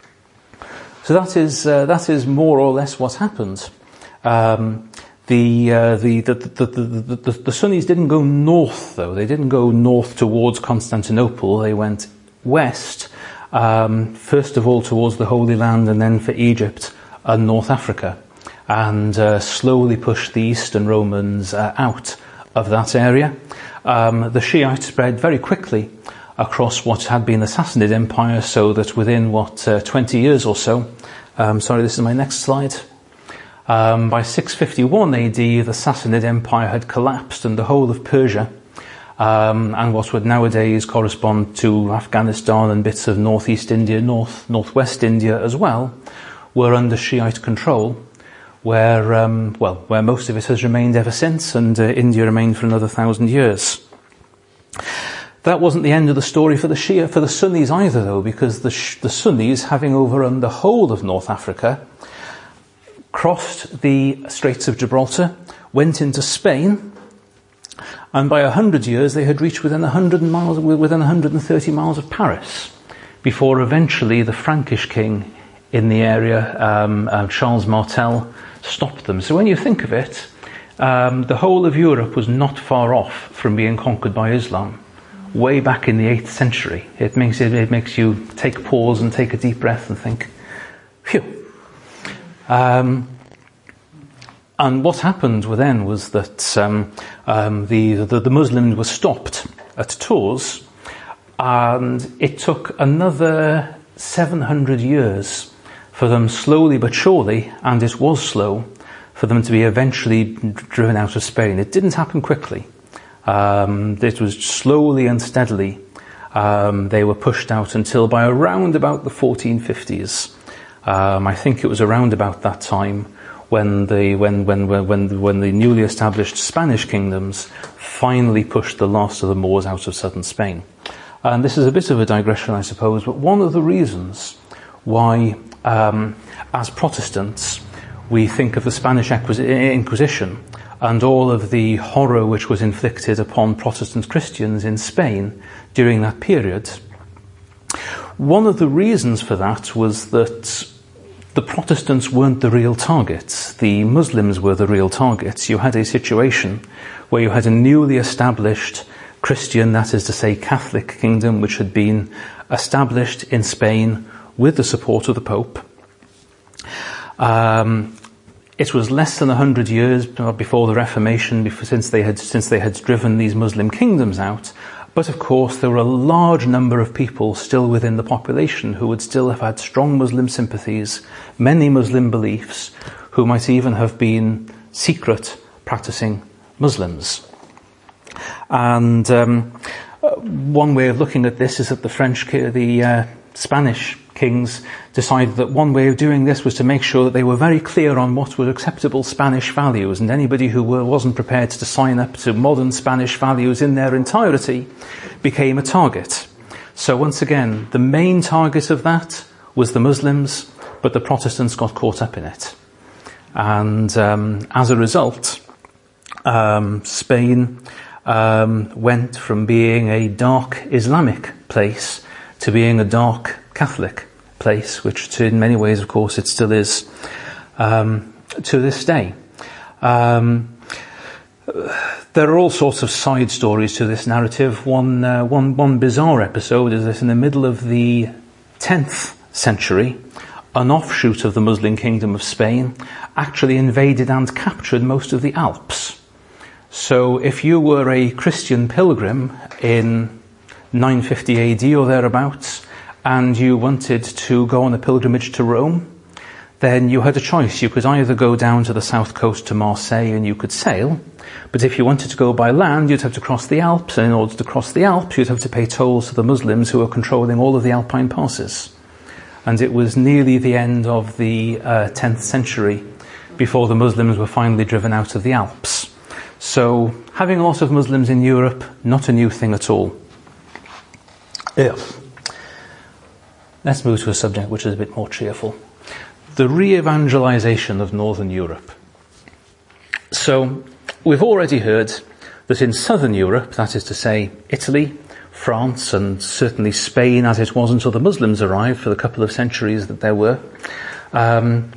So that is uh, that is more or less what happened. Um, the, uh, the, the, the, the, the, the Sunnis didn't go north, though. They didn't go north towards Constantinople. They went west, um, first of all towards the Holy Land and then for Egypt and North Africa, and uh, slowly pushed the Eastern Romans uh, out of that area. Um, the Shiites spread very quickly across what had been the Sassanid Empire, so that within, what, uh, twenty years or so, um, sorry, this is my next slide, um, by six fifty-one A D, the Sassanid Empire had collapsed and the whole of Persia, um, and what would nowadays correspond to Afghanistan and bits of northeast India, north, northwest India as well, were under Shiite control, where, um, well, where most of it has remained ever since, and uh, India remained for another thousand years. That wasn't the end of the story for the Shia, for the Sunnis either, though, because the, the Sunnis, having overrun the whole of North Africa, crossed the Straits of Gibraltar, went into Spain, and by a hundred years they had reached within a hundred miles, within one hundred thirty miles of Paris, before eventually the Frankish king in the area, um, uh, Charles Martel, stopped them. So when you think of it, um, the whole of Europe was not far off from being conquered by Islam. Way back in the eighth century. It makes it, it makes you take pause and take a deep breath and think, phew. Um, and what happened then was that um, um, the, the the Muslims were stopped at Tours, and it took another seven hundred years for them, slowly but surely, and it was slow, for them to be eventually driven out of Spain. It didn't happen quickly. Um, it was slowly and steadily um, they were pushed out until by around about the fourteen fifties. Um, I think it was around about that time when the when when when when the newly established Spanish kingdoms finally pushed the last of the Moors out of southern Spain. And this is a bit of a digression, I suppose, but one of the reasons why, um, as Protestants, we think of the Spanish Inquisition and all of the horror which was inflicted upon Protestant Christians in Spain during that period. One of the reasons for that was that the Protestants weren't the real targets. The Muslims were the real targets. You had a situation where you had a newly established Christian, that is to say Catholic kingdom, which had been established in Spain with the support of the Pope. Um, It was less than a hundred years before the Reformation, before, since they had since they had driven these Muslim kingdoms out. But of course, there were a large number of people still within the population who would still have had strong Muslim sympathies, many Muslim beliefs, who might even have been secret practicing Muslims. And um, one way of looking at this is that the French, the uh, Spanish kings decided that one way of doing this was to make sure that they were very clear on what were acceptable Spanish values, and anybody who were, wasn't prepared to sign up to modern Spanish values in their entirety became a target. So once again, the main target of that was the Muslims, but the Protestants got caught up in it. And um, as a result, um, Spain um, went from being a dark Islamic place to being a dark Catholic place, which in many ways, of course, it still is um, to this day. Um, there are all sorts of side stories to this narrative. One, uh, one, one bizarre episode is that in the middle of the tenth century, an offshoot of the Muslim kingdom of Spain actually invaded and captured most of the Alps. So if you were a Christian pilgrim in nine fifty A D or thereabouts, and you wanted to go on a pilgrimage to Rome, then you had a choice. You could either go down to the south coast to Marseille and you could sail, but if you wanted to go by land, you'd have to cross the Alps, and in order to cross the Alps, you'd have to pay tolls to the Muslims who were controlling all of the Alpine passes. And it was nearly the end of the uh, tenth century before the Muslims were finally driven out of the Alps. So having a lot of Muslims in Europe, not a new thing at all. Yeah. Let's move to a subject which is a bit more cheerful. The re-evangelization of Northern Europe. So, we've already heard that in Southern Europe, that is to say, Italy, France, and certainly Spain, as it was until the Muslims arrived for the couple of centuries that there were, um,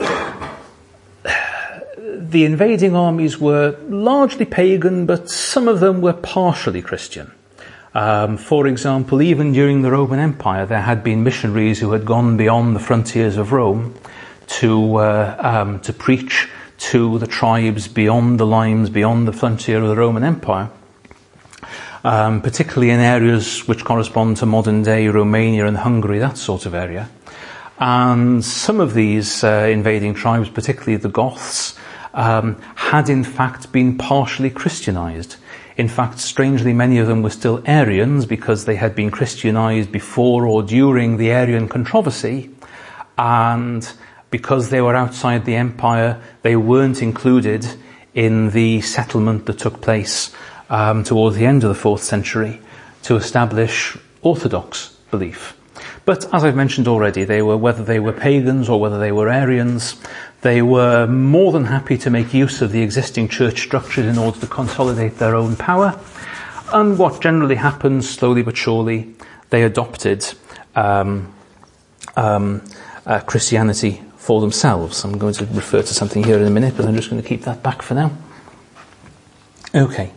the invading armies were largely pagan, but some of them were partially Christian. Um, for example, even during the Roman Empire, there had been missionaries who had gone beyond the frontiers of Rome to uh, um, to preach to the tribes beyond the lines, beyond the frontier of the Roman Empire, um, particularly in areas which correspond to modern-day Romania and Hungary, that sort of area. And some of these uh, invading tribes, particularly the Goths, um, had in fact been partially Christianized. In fact, strangely, many of them were still Arians because they had been Christianized before or during the Arian controversy, and because they were outside the empire, they weren't included in the settlement that took place um, towards the end of the fourth century to establish Orthodox belief. But as I've mentioned already, they were, whether they were pagans or whether they were Arians, they were more than happy to make use of the existing church structures in order to consolidate their own power. And what generally happened, slowly but surely, they adopted um, um, uh, Christianity for themselves. I'm going to refer to something here in a minute, but I'm just going to keep that back for now. Okay.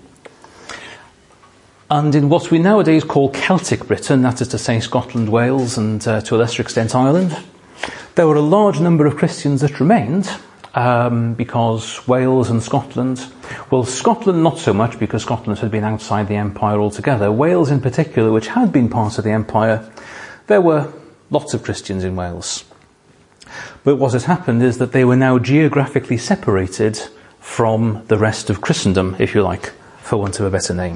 And in what we nowadays call Celtic Britain, that is to say Scotland, Wales, and uh, to a lesser extent Ireland, there were a large number of Christians that remained, um, because Wales and Scotland, well, Scotland not so much because Scotland had been outside the empire altogether. Wales in particular, which had been part of the empire, there were lots of Christians in Wales. But what has happened is that they were now geographically separated from the rest of Christendom, if you like, for want of a better name.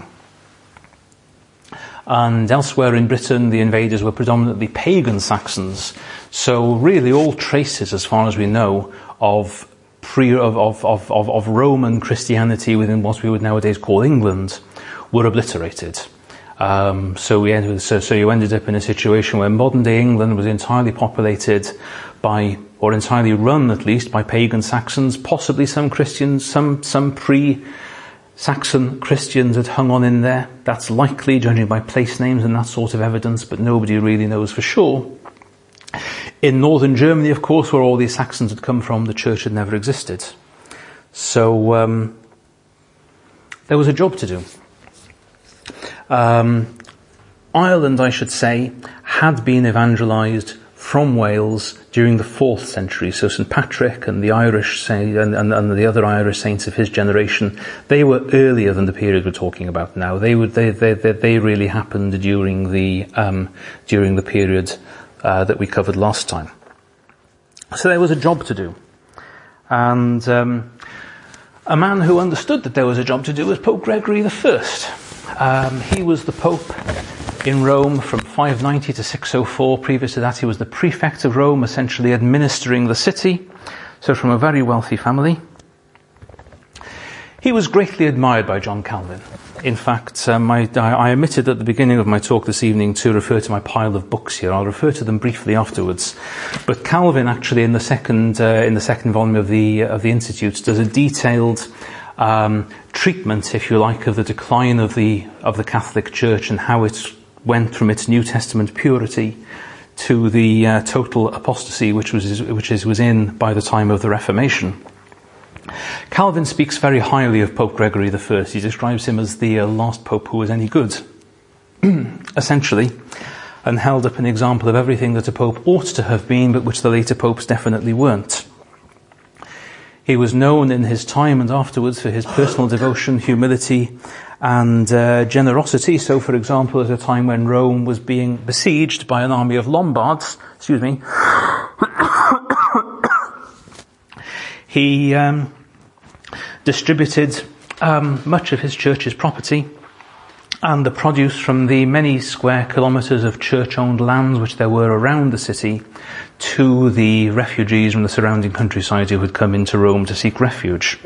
And elsewhere in Britain, the invaders were predominantly pagan Saxons. So really all traces, as far as we know, of pre of, of, of, of Roman Christianity within what we would nowadays call England were obliterated. Um, so we ended, so, so you ended up in a situation where modern day England was entirely populated by, or entirely run at least, by pagan Saxons, possibly some Christians, some some pre Saxon Christians had hung on in there. That's likely, judging by place names and that sort of evidence, but nobody really knows for sure. In northern Germany, of course, where all these Saxons had come from, the church had never existed. So um, there was a job to do. Um, Ireland, I should say, had been evangelized from Wales during the fourth century. So Saint Patrick and the Irish and, and, and the other Irish saints of his generation, they were earlier than the period we're talking about now. They would they they they, they really happened during the um, during the period uh, that we covered last time. So there was a job to do, and um, a man who understood that there was a job to do was Pope Gregory the First. Um, he was the Pope in Rome from five ninety to six oh four. Previous to that, he was the prefect of Rome, essentially administering the city. So from a very wealthy family. He was greatly admired by John Calvin. In fact, um, I, I omitted at the beginning of my talk this evening to refer to my pile of books here. I'll refer to them briefly afterwards. But Calvin, actually, in the second uh, in the second volume of the of the Institutes, does a detailed um, treatment, if you like, of the decline of the of the Catholic Church and how it went from its New Testament purity to the uh, total apostasy which was which is was in by the time of the Reformation. Calvin speaks very highly of Pope Gregory the First. He describes him as the uh, last pope who was any good, essentially, and held up an example of everything that a pope ought to have been, but which the later popes definitely weren't. He was known in his time and afterwards for his personal devotion, humility, and uh, generosity. So, for example, at a time when Rome was being besieged by an army of Lombards, excuse me, he um, distributed um, much of his church's property and the produce from the many square kilometres of church-owned lands which there were around the city to the refugees from the surrounding countryside who had come into Rome to seek refuge.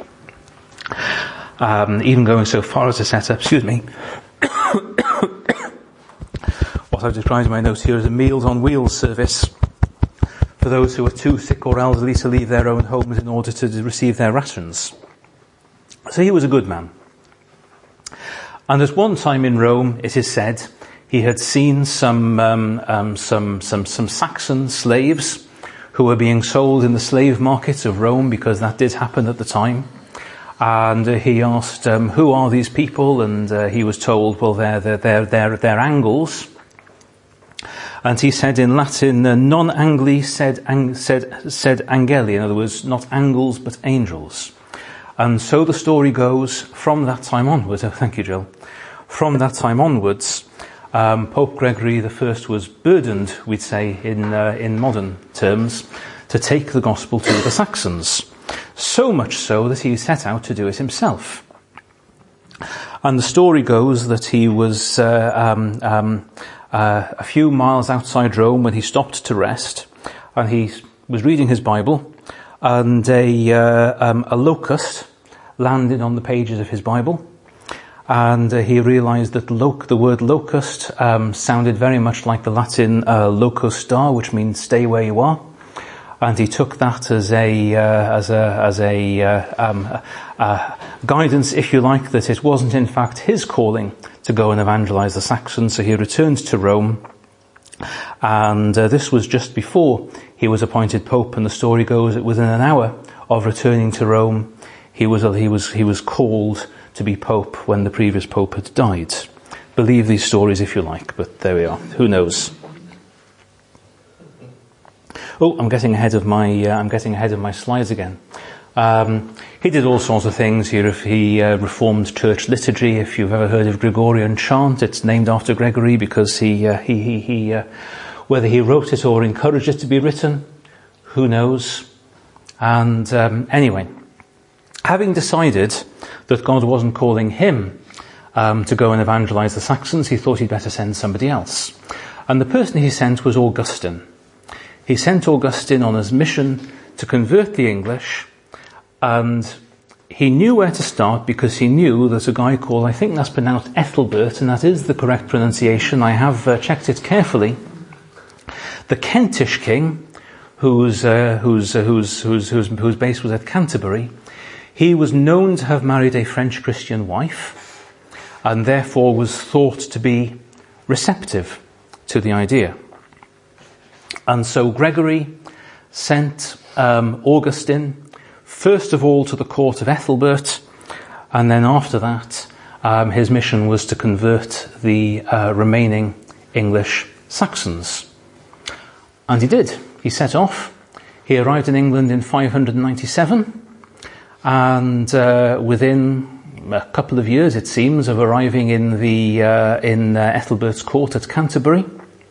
Um, even going so far as to set up, excuse me, what what I've described in my notes here as a Meals on Wheels service for those who are too sick or elderly to leave their own homes in order to receive their rations. So he was a good man. And at one time in Rome, it is said, he had seen some, um, um, some, some, some Saxon slaves who were being sold in the slave market of Rome, because that did happen at the time. And uh, he asked, um, who are these people? And uh, he was told, well, they're, they're, they're, they're, they're Angles. And he said in Latin, uh, non angli sed, ang, sed, sed angeli, in other words, not angles, but angels. And so the story goes, from that time onwards, oh, thank you, Jill, from that time onwards, um, Pope Gregory the First was burdened, we'd say, in, uh, in modern terms, to take the gospel to the Saxons. So much so that he set out to do it himself. And the story goes that he was uh, um, um, uh, a few miles outside Rome when he stopped to rest, and he was reading his Bible, and a, uh, um, a locust landed on the pages of his Bible, and uh, he realized that lo- the word locust um, sounded very much like the Latin uh, locus dar, which means stay where you are. And he took that as a uh, as a as a uh, um, uh, guidance, if you like, that it wasn't in fact his calling to go and evangelize the Saxons. So he returned to Rome, and uh, this was just before he was appointed pope. And the story goes that within an hour of returning to Rome, he was he was he was called to be pope when the previous pope had died. Believe these stories if you like, but there we are. Who knows? Oh, I'm getting ahead of my, uh, I'm getting ahead of my slides again. Um, he did all sorts of things here. If he uh, reformed church liturgy, if you've ever heard of Gregorian chant, it's named after Gregory because he, uh, he, he, he uh, whether he wrote it or encouraged it to be written, who knows? And um, anyway, having decided that God wasn't calling him um, to go and evangelize the Saxons, he thought he'd better send somebody else. And the person he sent was Augustine. He sent Augustine on his mission to convert the English, and he knew where to start because he knew there's a guy called, I think that's pronounced Ethelbert, and that is the correct pronunciation. I have uh, checked it carefully. The Kentish king, whose, uh, whose, uh, whose, whose, whose, whose base was at Canterbury, he was known to have married a French Christian wife, and therefore was thought to be receptive to the idea. And so Gregory sent um, Augustine, first of all to the court of Ethelbert, and then after that, um, his mission was to convert the uh, remaining English Saxons. And he did. He set off. He arrived in England in five hundred ninety-seven, and uh, within a couple of years, it seems, of arriving in the uh, in uh, Ethelbert's court at Canterbury,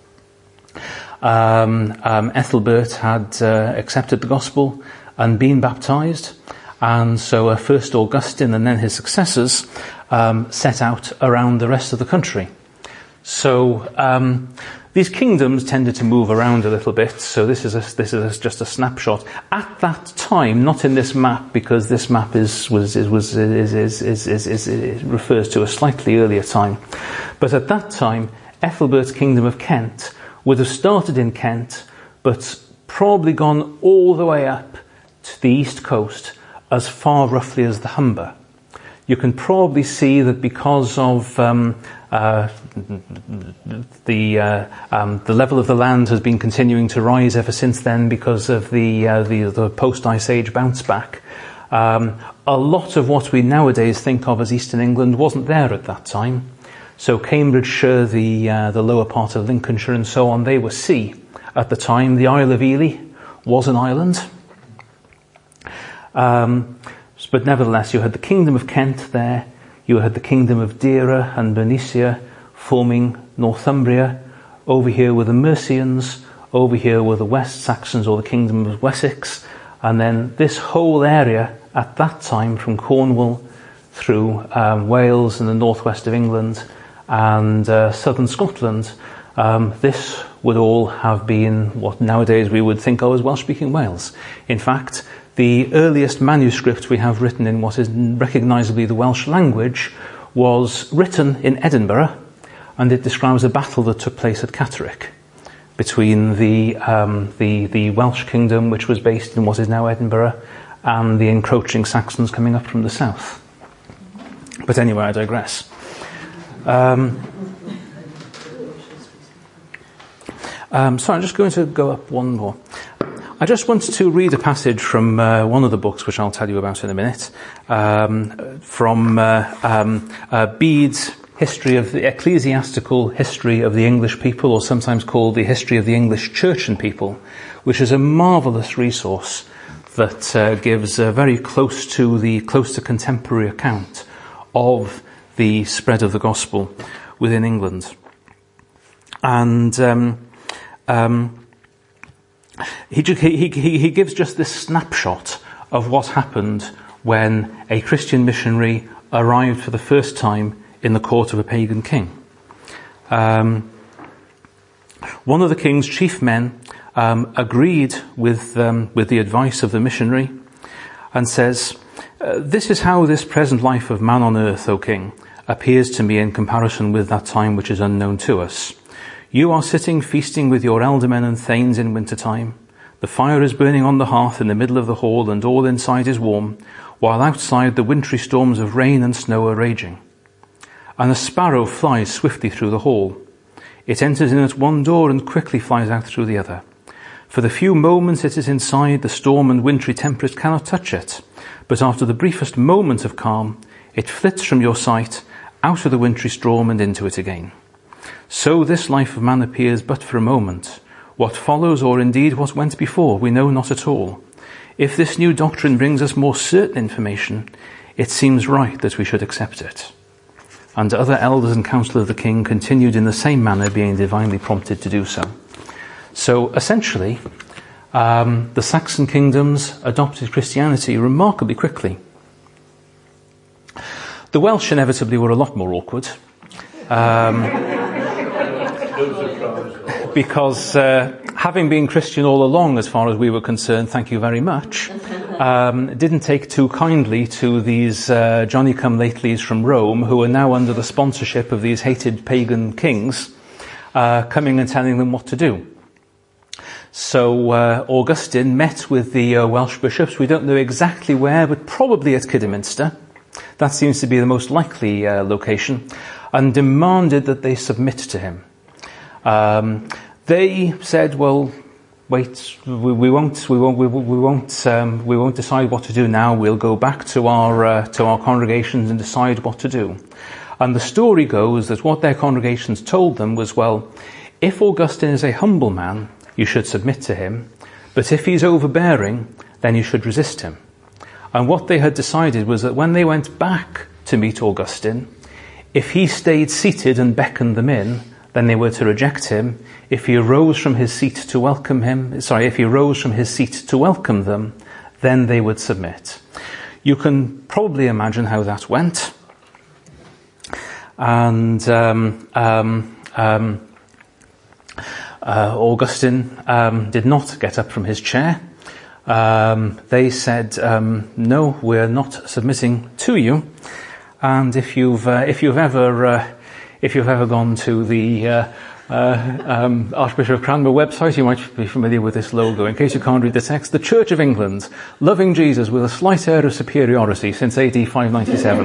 Um, um, Ethelbert had uh, accepted the gospel and been baptized, and so uh, first Augustine and then his successors um, set out around the rest of the country. So um, these kingdoms tended to move around a little bit. So this is a, this is a, just a snapshot at that time, not in this map, because this map is was is was is is is, is, is, is refers to a slightly earlier time. But at that time, Ethelbert's kingdom of Kent would have started in Kent, but probably gone all the way up to the east coast, as far roughly as the Humber. You can probably see that because of um, uh, the uh, um, the level of the land has been continuing to rise ever since then because of the uh, the, the post-Ice Age bounce back. Um, a lot of what we nowadays think of as Eastern England wasn't there at that time. So Cambridgeshire, the uh, the lower part of Lincolnshire and so on, they were sea at the time. The Isle of Ely was an island. Um, but nevertheless, you had the Kingdom of Kent there. You had the Kingdom of Deira and Bernicia forming Northumbria. Over here were the Mercians. Over here were the West Saxons, or the Kingdom of Wessex. And then this whole area at that time, from Cornwall through um, Wales and the northwest of England and uh, southern Scotland, um, this would all have been what nowadays we would think of as Welsh-speaking Wales. In fact, the earliest manuscript we have written in what is recognisably the Welsh language was written in Edinburgh, and it describes a battle that took place at Catterick between the, um, the, the Welsh kingdom, which was based in what is now Edinburgh, and the encroaching Saxons coming up from the south. But anyway, I digress. Um, um, so I'm just going to go up one more. I just wanted to read a passage from uh, one of the books, which I'll tell you about in a minute, um, from uh, um, uh, Bede's History of the Ecclesiastical History of the English People, or sometimes called the History of the English Church and People, which is a marvellous resource that uh, gives a very close to the close to contemporary account of the spread of the gospel within England. And um, um, He, he, he, he gives just this snapshot of what happened when a Christian missionary arrived for the first time in the court of a pagan king. Um, one of the king's chief men um, agreed with, um, with the advice of the missionary and says, "This is how this present life of man on earth, O king, appears to me in comparison with that time which is unknown to us. You are sitting feasting with your eldermen and thanes in winter time. The fire is burning on the hearth in the middle of the hall, and all inside is warm, while outside the wintry storms of rain and snow are raging. And a sparrow flies swiftly through the hall. It enters in at one door and quickly flies out through the other. For the few moments it is inside, the storm and wintry tempest cannot touch it. But after the briefest moment of calm, it flits from your sight, out of the wintry storm and into it again. So this life of man appears but for a moment. What follows, or indeed what went before, we know not at all. If this new doctrine brings us more certain information, it seems right that we should accept it." And other elders and council of the king continued in the same manner, being divinely prompted to do so. So essentially, um, the Saxon kingdoms adopted Christianity remarkably quickly. The Welsh inevitably were a lot more awkward. Um, because uh, having been Christian all along, as far as we were concerned, thank you very much, um, didn't take too kindly to these uh, Johnny-come-latelys from Rome, who are now under the sponsorship of these hated pagan kings, uh, coming and telling them what to do. So uh, Augustine met with the uh, Welsh bishops. We don't know exactly where, but probably at Kidderminster. That seems to be the most likely uh, location, and demanded that they submit to him. Um, they said, "Well, wait, we, we won't, we won't, we, we won't, um, we won't decide what to do now. We'll go back to our uh, to our congregations and decide what to do." And the story goes that what their congregations told them was, "Well, if Augustine is a humble man, you should submit to him, but if he's overbearing, then you should resist him." And what they had decided was that when they went back to meet Augustine, if he stayed seated and beckoned them in, then they were to reject him. If he arose from his seat to welcome him, sorry, if he rose from his seat to welcome them, then they would submit. You can probably imagine how that went. And um, um, um, uh, Augustine um, did not get up from his chair. Um, they said, um, "No, we're not submitting to you." And if you've uh, if you've ever uh, if you've ever gone to the uh, uh, um, Archbishop of Cranmer website, you might be familiar with this logo. In case you can't read the text, the Church of England, loving Jesus with a slight air of superiority since A D five ninety-seven.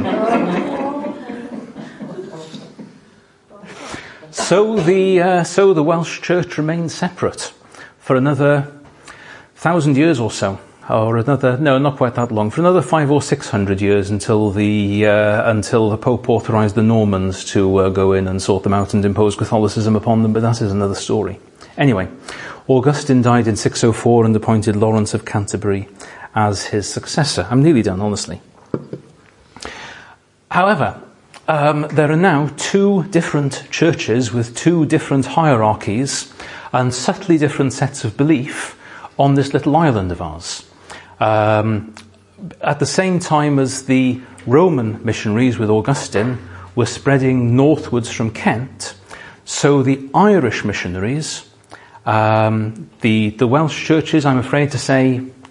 So the uh, so the Welsh Church remained separate for another thousand years or so. Or another, no, not quite that long, for another five or six hundred years until the uh, until the Pope authorised the Normans to uh, go in and sort them out and impose Catholicism upon them, but that is another story. Anyway, Augustine died in six oh four and appointed Lawrence of Canterbury as his successor. I'm nearly done, honestly. However, um, there are now two different churches with two different hierarchies and subtly different sets of belief on this little island of ours. Um, at the same time as the Roman missionaries with Augustine were spreading northwards from Kent, so the Irish missionaries, um, the, the Welsh churches, I'm afraid to say,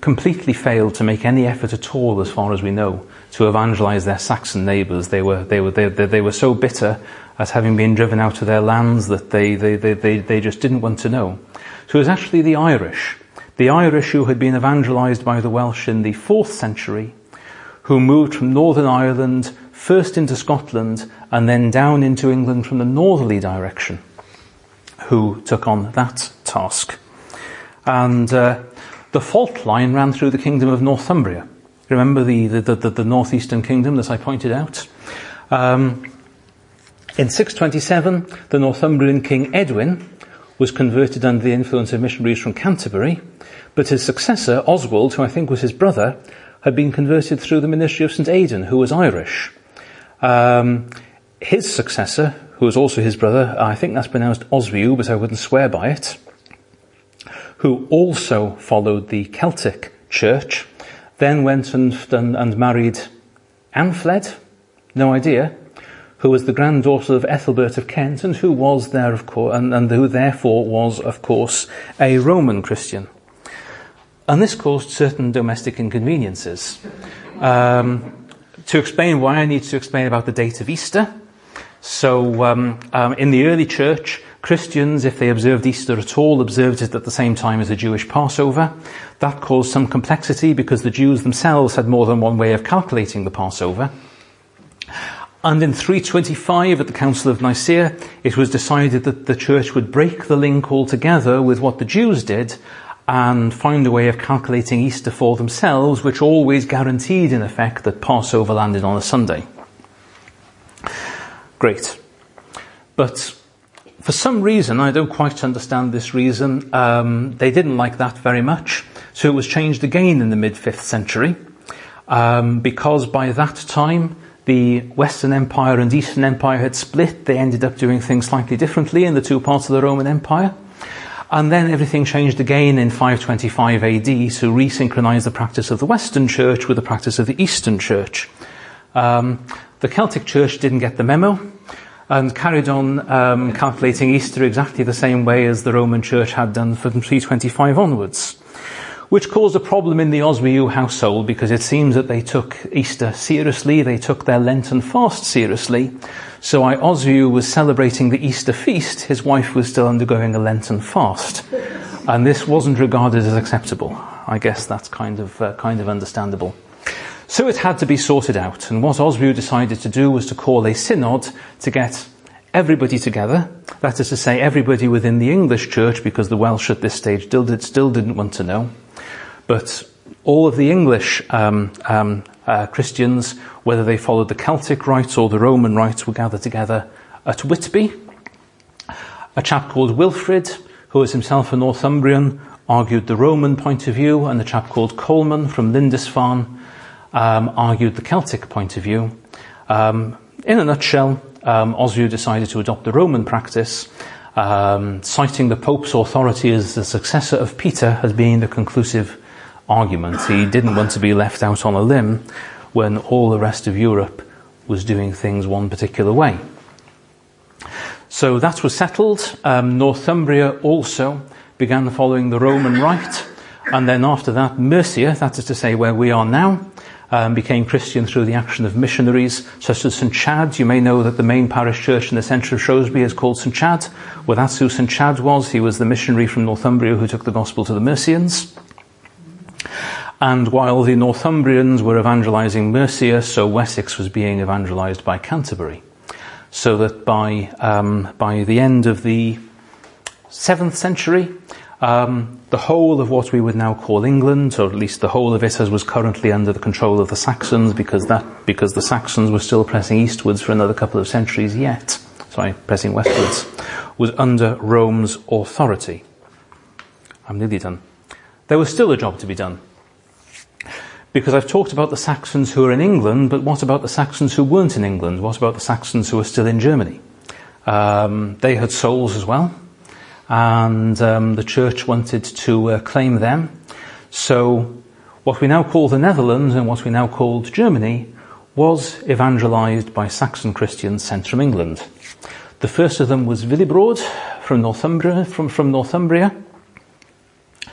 completely failed to make any effort at all, as far as we know, to evangelize their Saxon neighbours. They were they were they, they, they were so bitter at having been driven out of their lands that they they, they, they they just didn't want to know. So it was actually the Irish, the Irish who had been evangelized by the Welsh in the fourth century, who moved from Northern Ireland first into Scotland and then down into England from the northerly direction, who took on that task. And uh, the fault line ran through the kingdom of Northumbria. Remember the, the, the, the northeastern kingdom that I pointed out? Um, in six twenty-seven, the Northumbrian king Edwin was converted under the influence of missionaries from Canterbury, but his successor, Oswald, who I think was his brother, had been converted through the ministry of Saint Aidan, who was Irish. Um, his successor, who was also his brother, I think that's pronounced Oswiu, but I wouldn't swear by it, who also followed the Celtic church, then went and, and, and married Anfled, no idea, who was the granddaughter of Ethelbert of Kent, and who was there, of course, and, and who therefore was, of course, a Roman Christian. And this caused certain domestic inconveniences. Um, to explain why, I need to explain about the date of Easter. So, um, um, in the early church, Christians, if they observed Easter at all, observed it at the same time as the Jewish Passover. That caused some complexity because the Jews themselves had more than one way of calculating the Passover. And in three twenty-five, at the Council of Nicaea, it was decided that the church would break the link altogether with what the Jews did and find a way of calculating Easter for themselves, which always guaranteed, in effect, that Passover landed on a Sunday. Great. But for some reason, I don't quite understand this reason, um, they didn't like that very much, so it was changed again in the mid-fifth century, um, because by that time, the Western Empire and Eastern Empire had split. They ended up doing things slightly differently in the two parts of the Roman Empire. And then everything changed again in five twenty-five A D to resynchronize the practice of the Western Church with the practice of the Eastern Church. Um, the Celtic Church didn't get the memo and carried on um, calculating Easter exactly the same way as the Roman Church had done from three twenty-five onwards, which caused a problem in the Oswiu household because it seems that they took Easter seriously, they took their Lenten fast seriously. So while Oswiu was celebrating the Easter feast, his wife was still undergoing a Lenten fast. And this wasn't regarded as acceptable. I guess that's kind of uh, kind of understandable. So it had to be sorted out. And what Oswiu decided to do was to call a synod to get everybody together. That is to say, everybody within the English church, because the Welsh at this stage still, did, still didn't want to know. But all of the English um, um, uh, Christians, whether they followed the Celtic rites or the Roman rites, were gathered together at Whitby. A chap called Wilfrid, who was himself a Northumbrian, argued the Roman point of view, and a chap called Coleman from Lindisfarne um, argued the Celtic point of view. Um, in a nutshell, um, Oswiu decided to adopt the Roman practice, um, citing the Pope's authority as the successor of Peter as being the conclusive argument. He didn't want to be left out on a limb when all the rest of Europe was doing things one particular way. So that was settled. Um, Northumbria also began following the Roman rite, and then after that Mercia, that is to say where we are now, um, became Christian through the action of missionaries such as Saint Chad. You may know that the main parish church in the centre of Shrewsbury is called Saint Chad. Well, that's who Saint Chad was. He was the missionary from Northumbria who took the gospel to the Mercians. And while the Northumbrians were evangelizing Mercia, so Wessex was being evangelized by Canterbury. So that by um, by the end of the seventh century, um, the whole of what we would now call England, or at least the whole of it as was currently under the control of the Saxons, because that because the Saxons were still pressing eastwards for another couple of centuries yet, sorry, pressing westwards, was under Rome's authority. I'm nearly done. There was still a job to be done. Because I've talked about the Saxons who are in England, but what about the Saxons who weren't in England? What about the Saxons who are still in Germany? Um, they had souls as well, and um, the church wanted to uh, claim them. So what we now call the Netherlands and what we now called Germany was evangelized by Saxon Christians sent from England. The first of them was Willibrord from Northumbria, from, from Northumbria.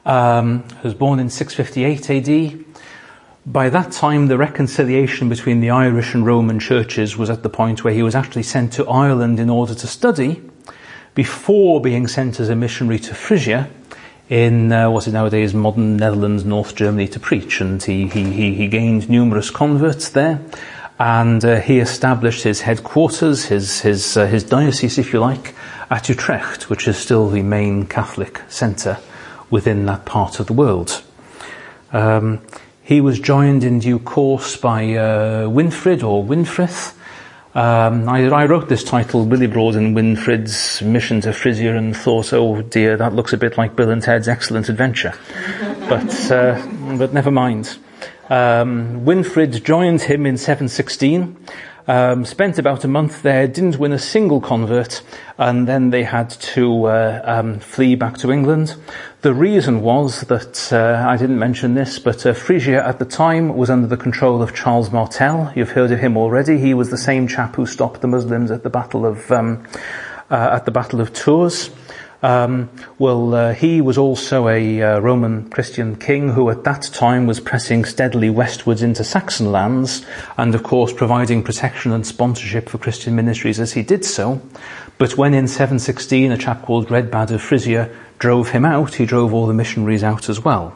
um, was born in six fifty-eight A D. By that time, the reconciliation between the Irish and Roman churches was at the point where he was actually sent to Ireland in order to study, before being sent as a missionary to Frisia in uh, what is nowadays modern Netherlands, North Germany, to preach. And he, he, he gained numerous converts there, and uh, he established his headquarters, his, his, uh, his diocese, if you like, at Utrecht, which is still the main Catholic centre within that part of the world. Um, he was joined in due course by uh, Winfrid or Winfrith. Um, I, I wrote this title, Willibrord and Winfrid's Mission to Frisia, and thought, oh dear, that looks a bit like Bill and Ted's Excellent Adventure. but, uh, but never mind. Um, Winfrid joined him in seven sixteen, um, spent about a month there, didn't win a single convert, and then they had to uh, um, flee back to England. The reason was that, uh, I didn't mention this, but uh, Frisia at the time was under the control of Charles Martel. You've heard of him already. He was the same chap who stopped the Muslims at the Battle of um, uh, at the Battle of Tours. Um, well, uh, he was also a uh, Roman Christian king who at that time was pressing steadily westwards into Saxon lands, and of course providing protection and sponsorship for Christian ministries as he did so. But when in seven sixteen a chap called Redbad of Frisia drove him out, he drove all the missionaries out as well.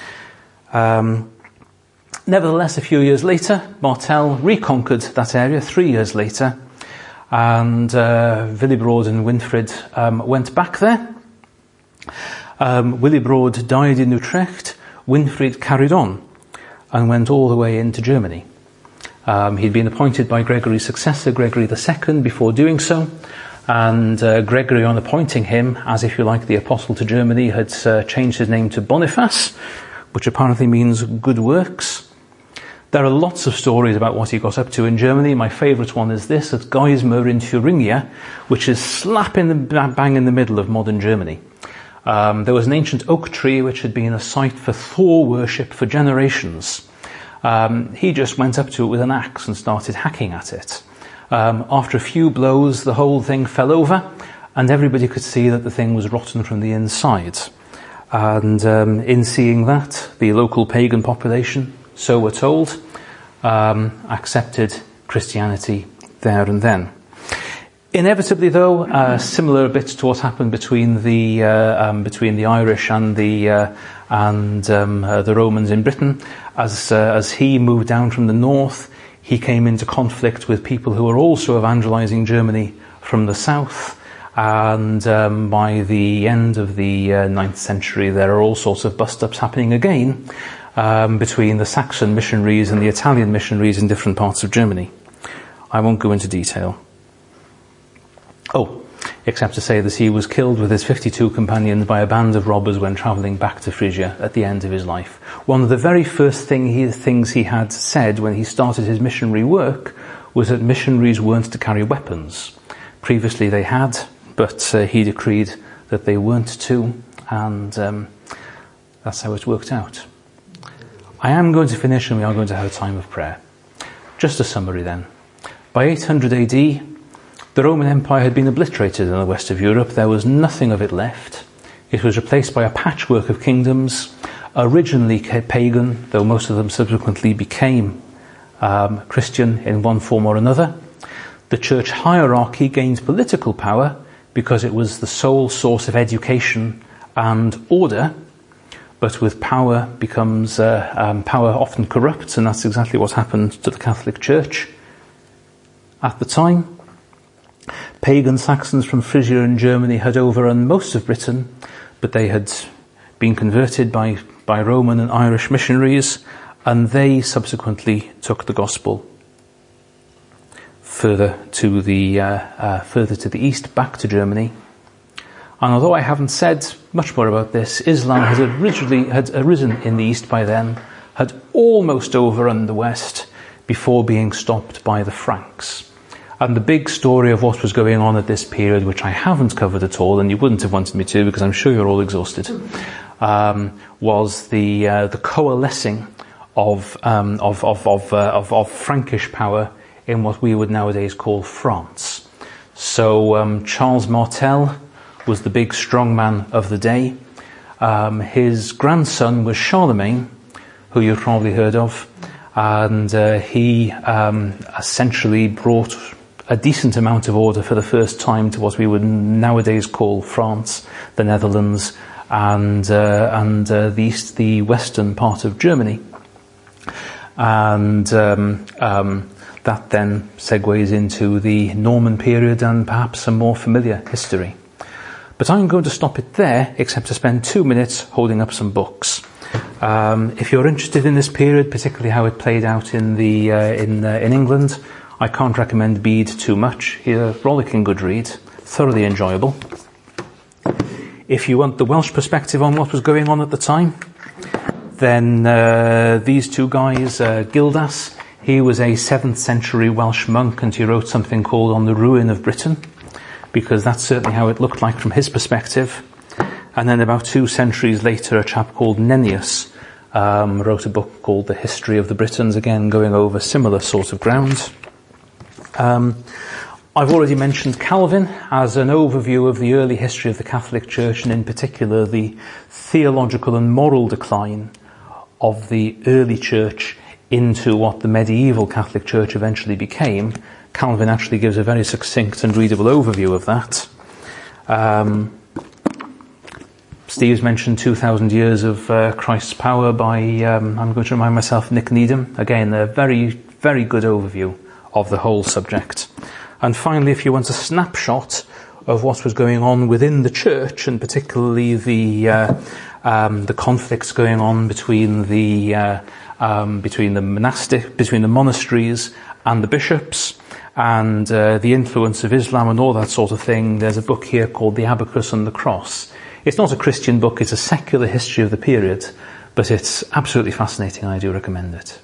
Um, nevertheless, a few years later, Martel reconquered that area, three years later, and uh, Willibrord and Winfrid um, went back there. Um, Willibrord died in Utrecht. Winfrid carried on and went all the way into Germany. Um, he'd been appointed by Gregory's successor, Gregory the Second, before doing so, and uh, Gregory, on appointing him as, if you like, the apostle to Germany, had uh, changed his name to Boniface, which apparently means good works. There are lots of stories about what he got up to in Germany. My favourite one is this, at Geismar in Thuringia, which is slap in the bang in the middle of modern Germany. Um, there was an ancient oak tree which had been a site for Thor worship for generations. Um, he just went up to it with an axe and started hacking at it. Um, after a few blows, the whole thing fell over, and everybody could see that the thing was rotten from the inside. And um, in seeing that, the local pagan population, so we're told, um, accepted Christianity there and then. Inevitably, though, uh, similar a bit to what happened between the uh, um, between the Irish and the uh, and um, uh, the Romans in Britain, as uh, as he moved down from the north, he came into conflict with people who were also evangelizing Germany from the south. And um, by the end of the uh, ninth century, there are all sorts of bust-ups happening again um, between the Saxon missionaries and the Italian missionaries in different parts of Germany. I won't go into detail. Oh, except to say that he was killed with his fifty-two companions by a band of robbers when travelling back to Frisia at the end of his life. One of the very first thing he, things he had said when he started his missionary work was that missionaries weren't to carry weapons. Previously they had, but uh, he decreed that they weren't to, and um, that's how it worked out. I am going to finish, and we are going to have a time of prayer. Just a summary then. By eight hundred A D, the Roman Empire had been obliterated in the west of Europe. There was nothing of it left. It was replaced by a patchwork of kingdoms, originally pagan, though most of them subsequently became um, Christian in one form or another. The church hierarchy gained political power because it was the sole source of education and order, but with power becomes uh, um, power often corrupts, and that's exactly what happened to the Catholic Church at the time. Pagan Saxons from Frisia and Germany had overrun most of Britain, but they had been converted by, by Roman and Irish missionaries, and they subsequently took the gospel further to the uh, uh, further to the east, back to Germany. And although I haven't said much more about this, Islam had originally had arisen in the east by then, had almost overrun the west before being stopped by the Franks. And the big story of what was going on at this period, which I haven't covered at all, and you wouldn't have wanted me to because I'm sure you're all exhausted, um, was the uh, the coalescing of um, of of of, uh, of of Frankish power in what we would nowadays call France. So um, Charles Martel was the big strong man of the day, Um, his grandson was Charlemagne, who you've probably heard of, and uh, he um, essentially brought a decent amount of order for the first time to what we would nowadays call France, the Netherlands, and uh, and uh, the east, the western part of Germany, and um, um, that then segues into the Norman period and perhaps a more familiar history. But I'm going to stop it there, except to spend two minutes holding up some books. Um, if you're interested in this period, particularly how it played out in the uh, in uh, in England, I can't recommend Bede too much. He's a rollicking good read, thoroughly enjoyable. If you want the Welsh perspective on what was going on at the time, then uh, these two guys, uh, Gildas, he was a seventh century Welsh monk, and he wrote something called On the Ruin of Britain, because that's certainly how it looked like from his perspective. And then about two centuries later, a chap called Nennius um, wrote a book called The History of the Britons, again going over similar sort of ground. Um, I've already mentioned Calvin as an overview of the early history of the Catholic Church, and in particular the theological and moral decline of the early church into what the medieval Catholic Church eventually became. Calvin actually gives a very succinct and readable overview of that. Um, Steve's mentioned two thousand years of uh, Christ's power by, um, I'm going to remind myself, Nick Needham. Again, a very, very good overview of the whole subject. And finally, if you want a snapshot of what was going on within the church, and particularly the uh, um, the conflicts going on between the uh, um, between the monastic, between the monasteries and the bishops, and uh, the influence of Islam and all that sort of thing, there's a book here called The Abacus and the Cross. It's not a Christian book, it's a secular history of the period, but it's absolutely fascinating and I do recommend it.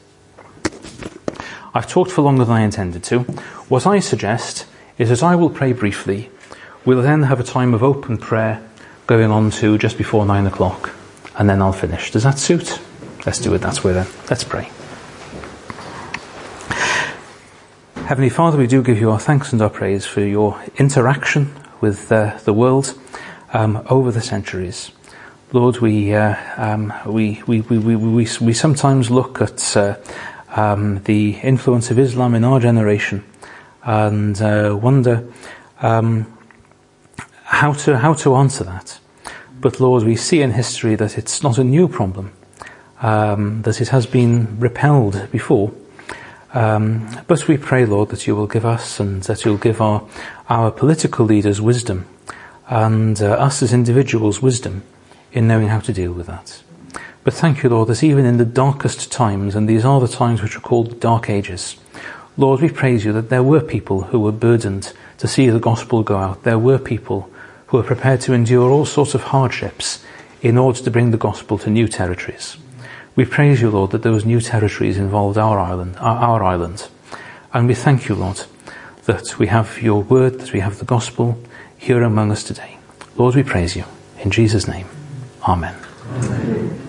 I've talked for longer than I intended to. What I suggest is that I will pray briefly. We'll then have a time of open prayer going on to just before nine o'clock, and then I'll finish. Does that suit? Let's do it that way then. Let's pray. Heavenly Father, we do give you our thanks and our praise for your interaction with uh, the world um, over the centuries. Lord, we, uh, um, we, we, we, we, we, we sometimes look at uh, um, the influence of Islam in our generation and uh, wonder um, how to how to answer that. But Lord, we see in history that it's not a new problem, um, that it has been repelled before. Um, but we pray, Lord, that you will give us and that you'll give our, our political leaders wisdom and uh, us as individuals wisdom in knowing how to deal with that. But thank you, Lord, that even in the darkest times, and these are the times which are called the Dark Ages, Lord, we praise you that there were people who were burdened to see the gospel go out. There were people who were prepared to endure all sorts of hardships in order to bring the gospel to new territories. We praise you, Lord, that those new territories involved our island, our, our island. And we thank you, Lord, that we have your word, that we have the gospel here among us today. Lord, we praise you. In Jesus' name, amen. Amen.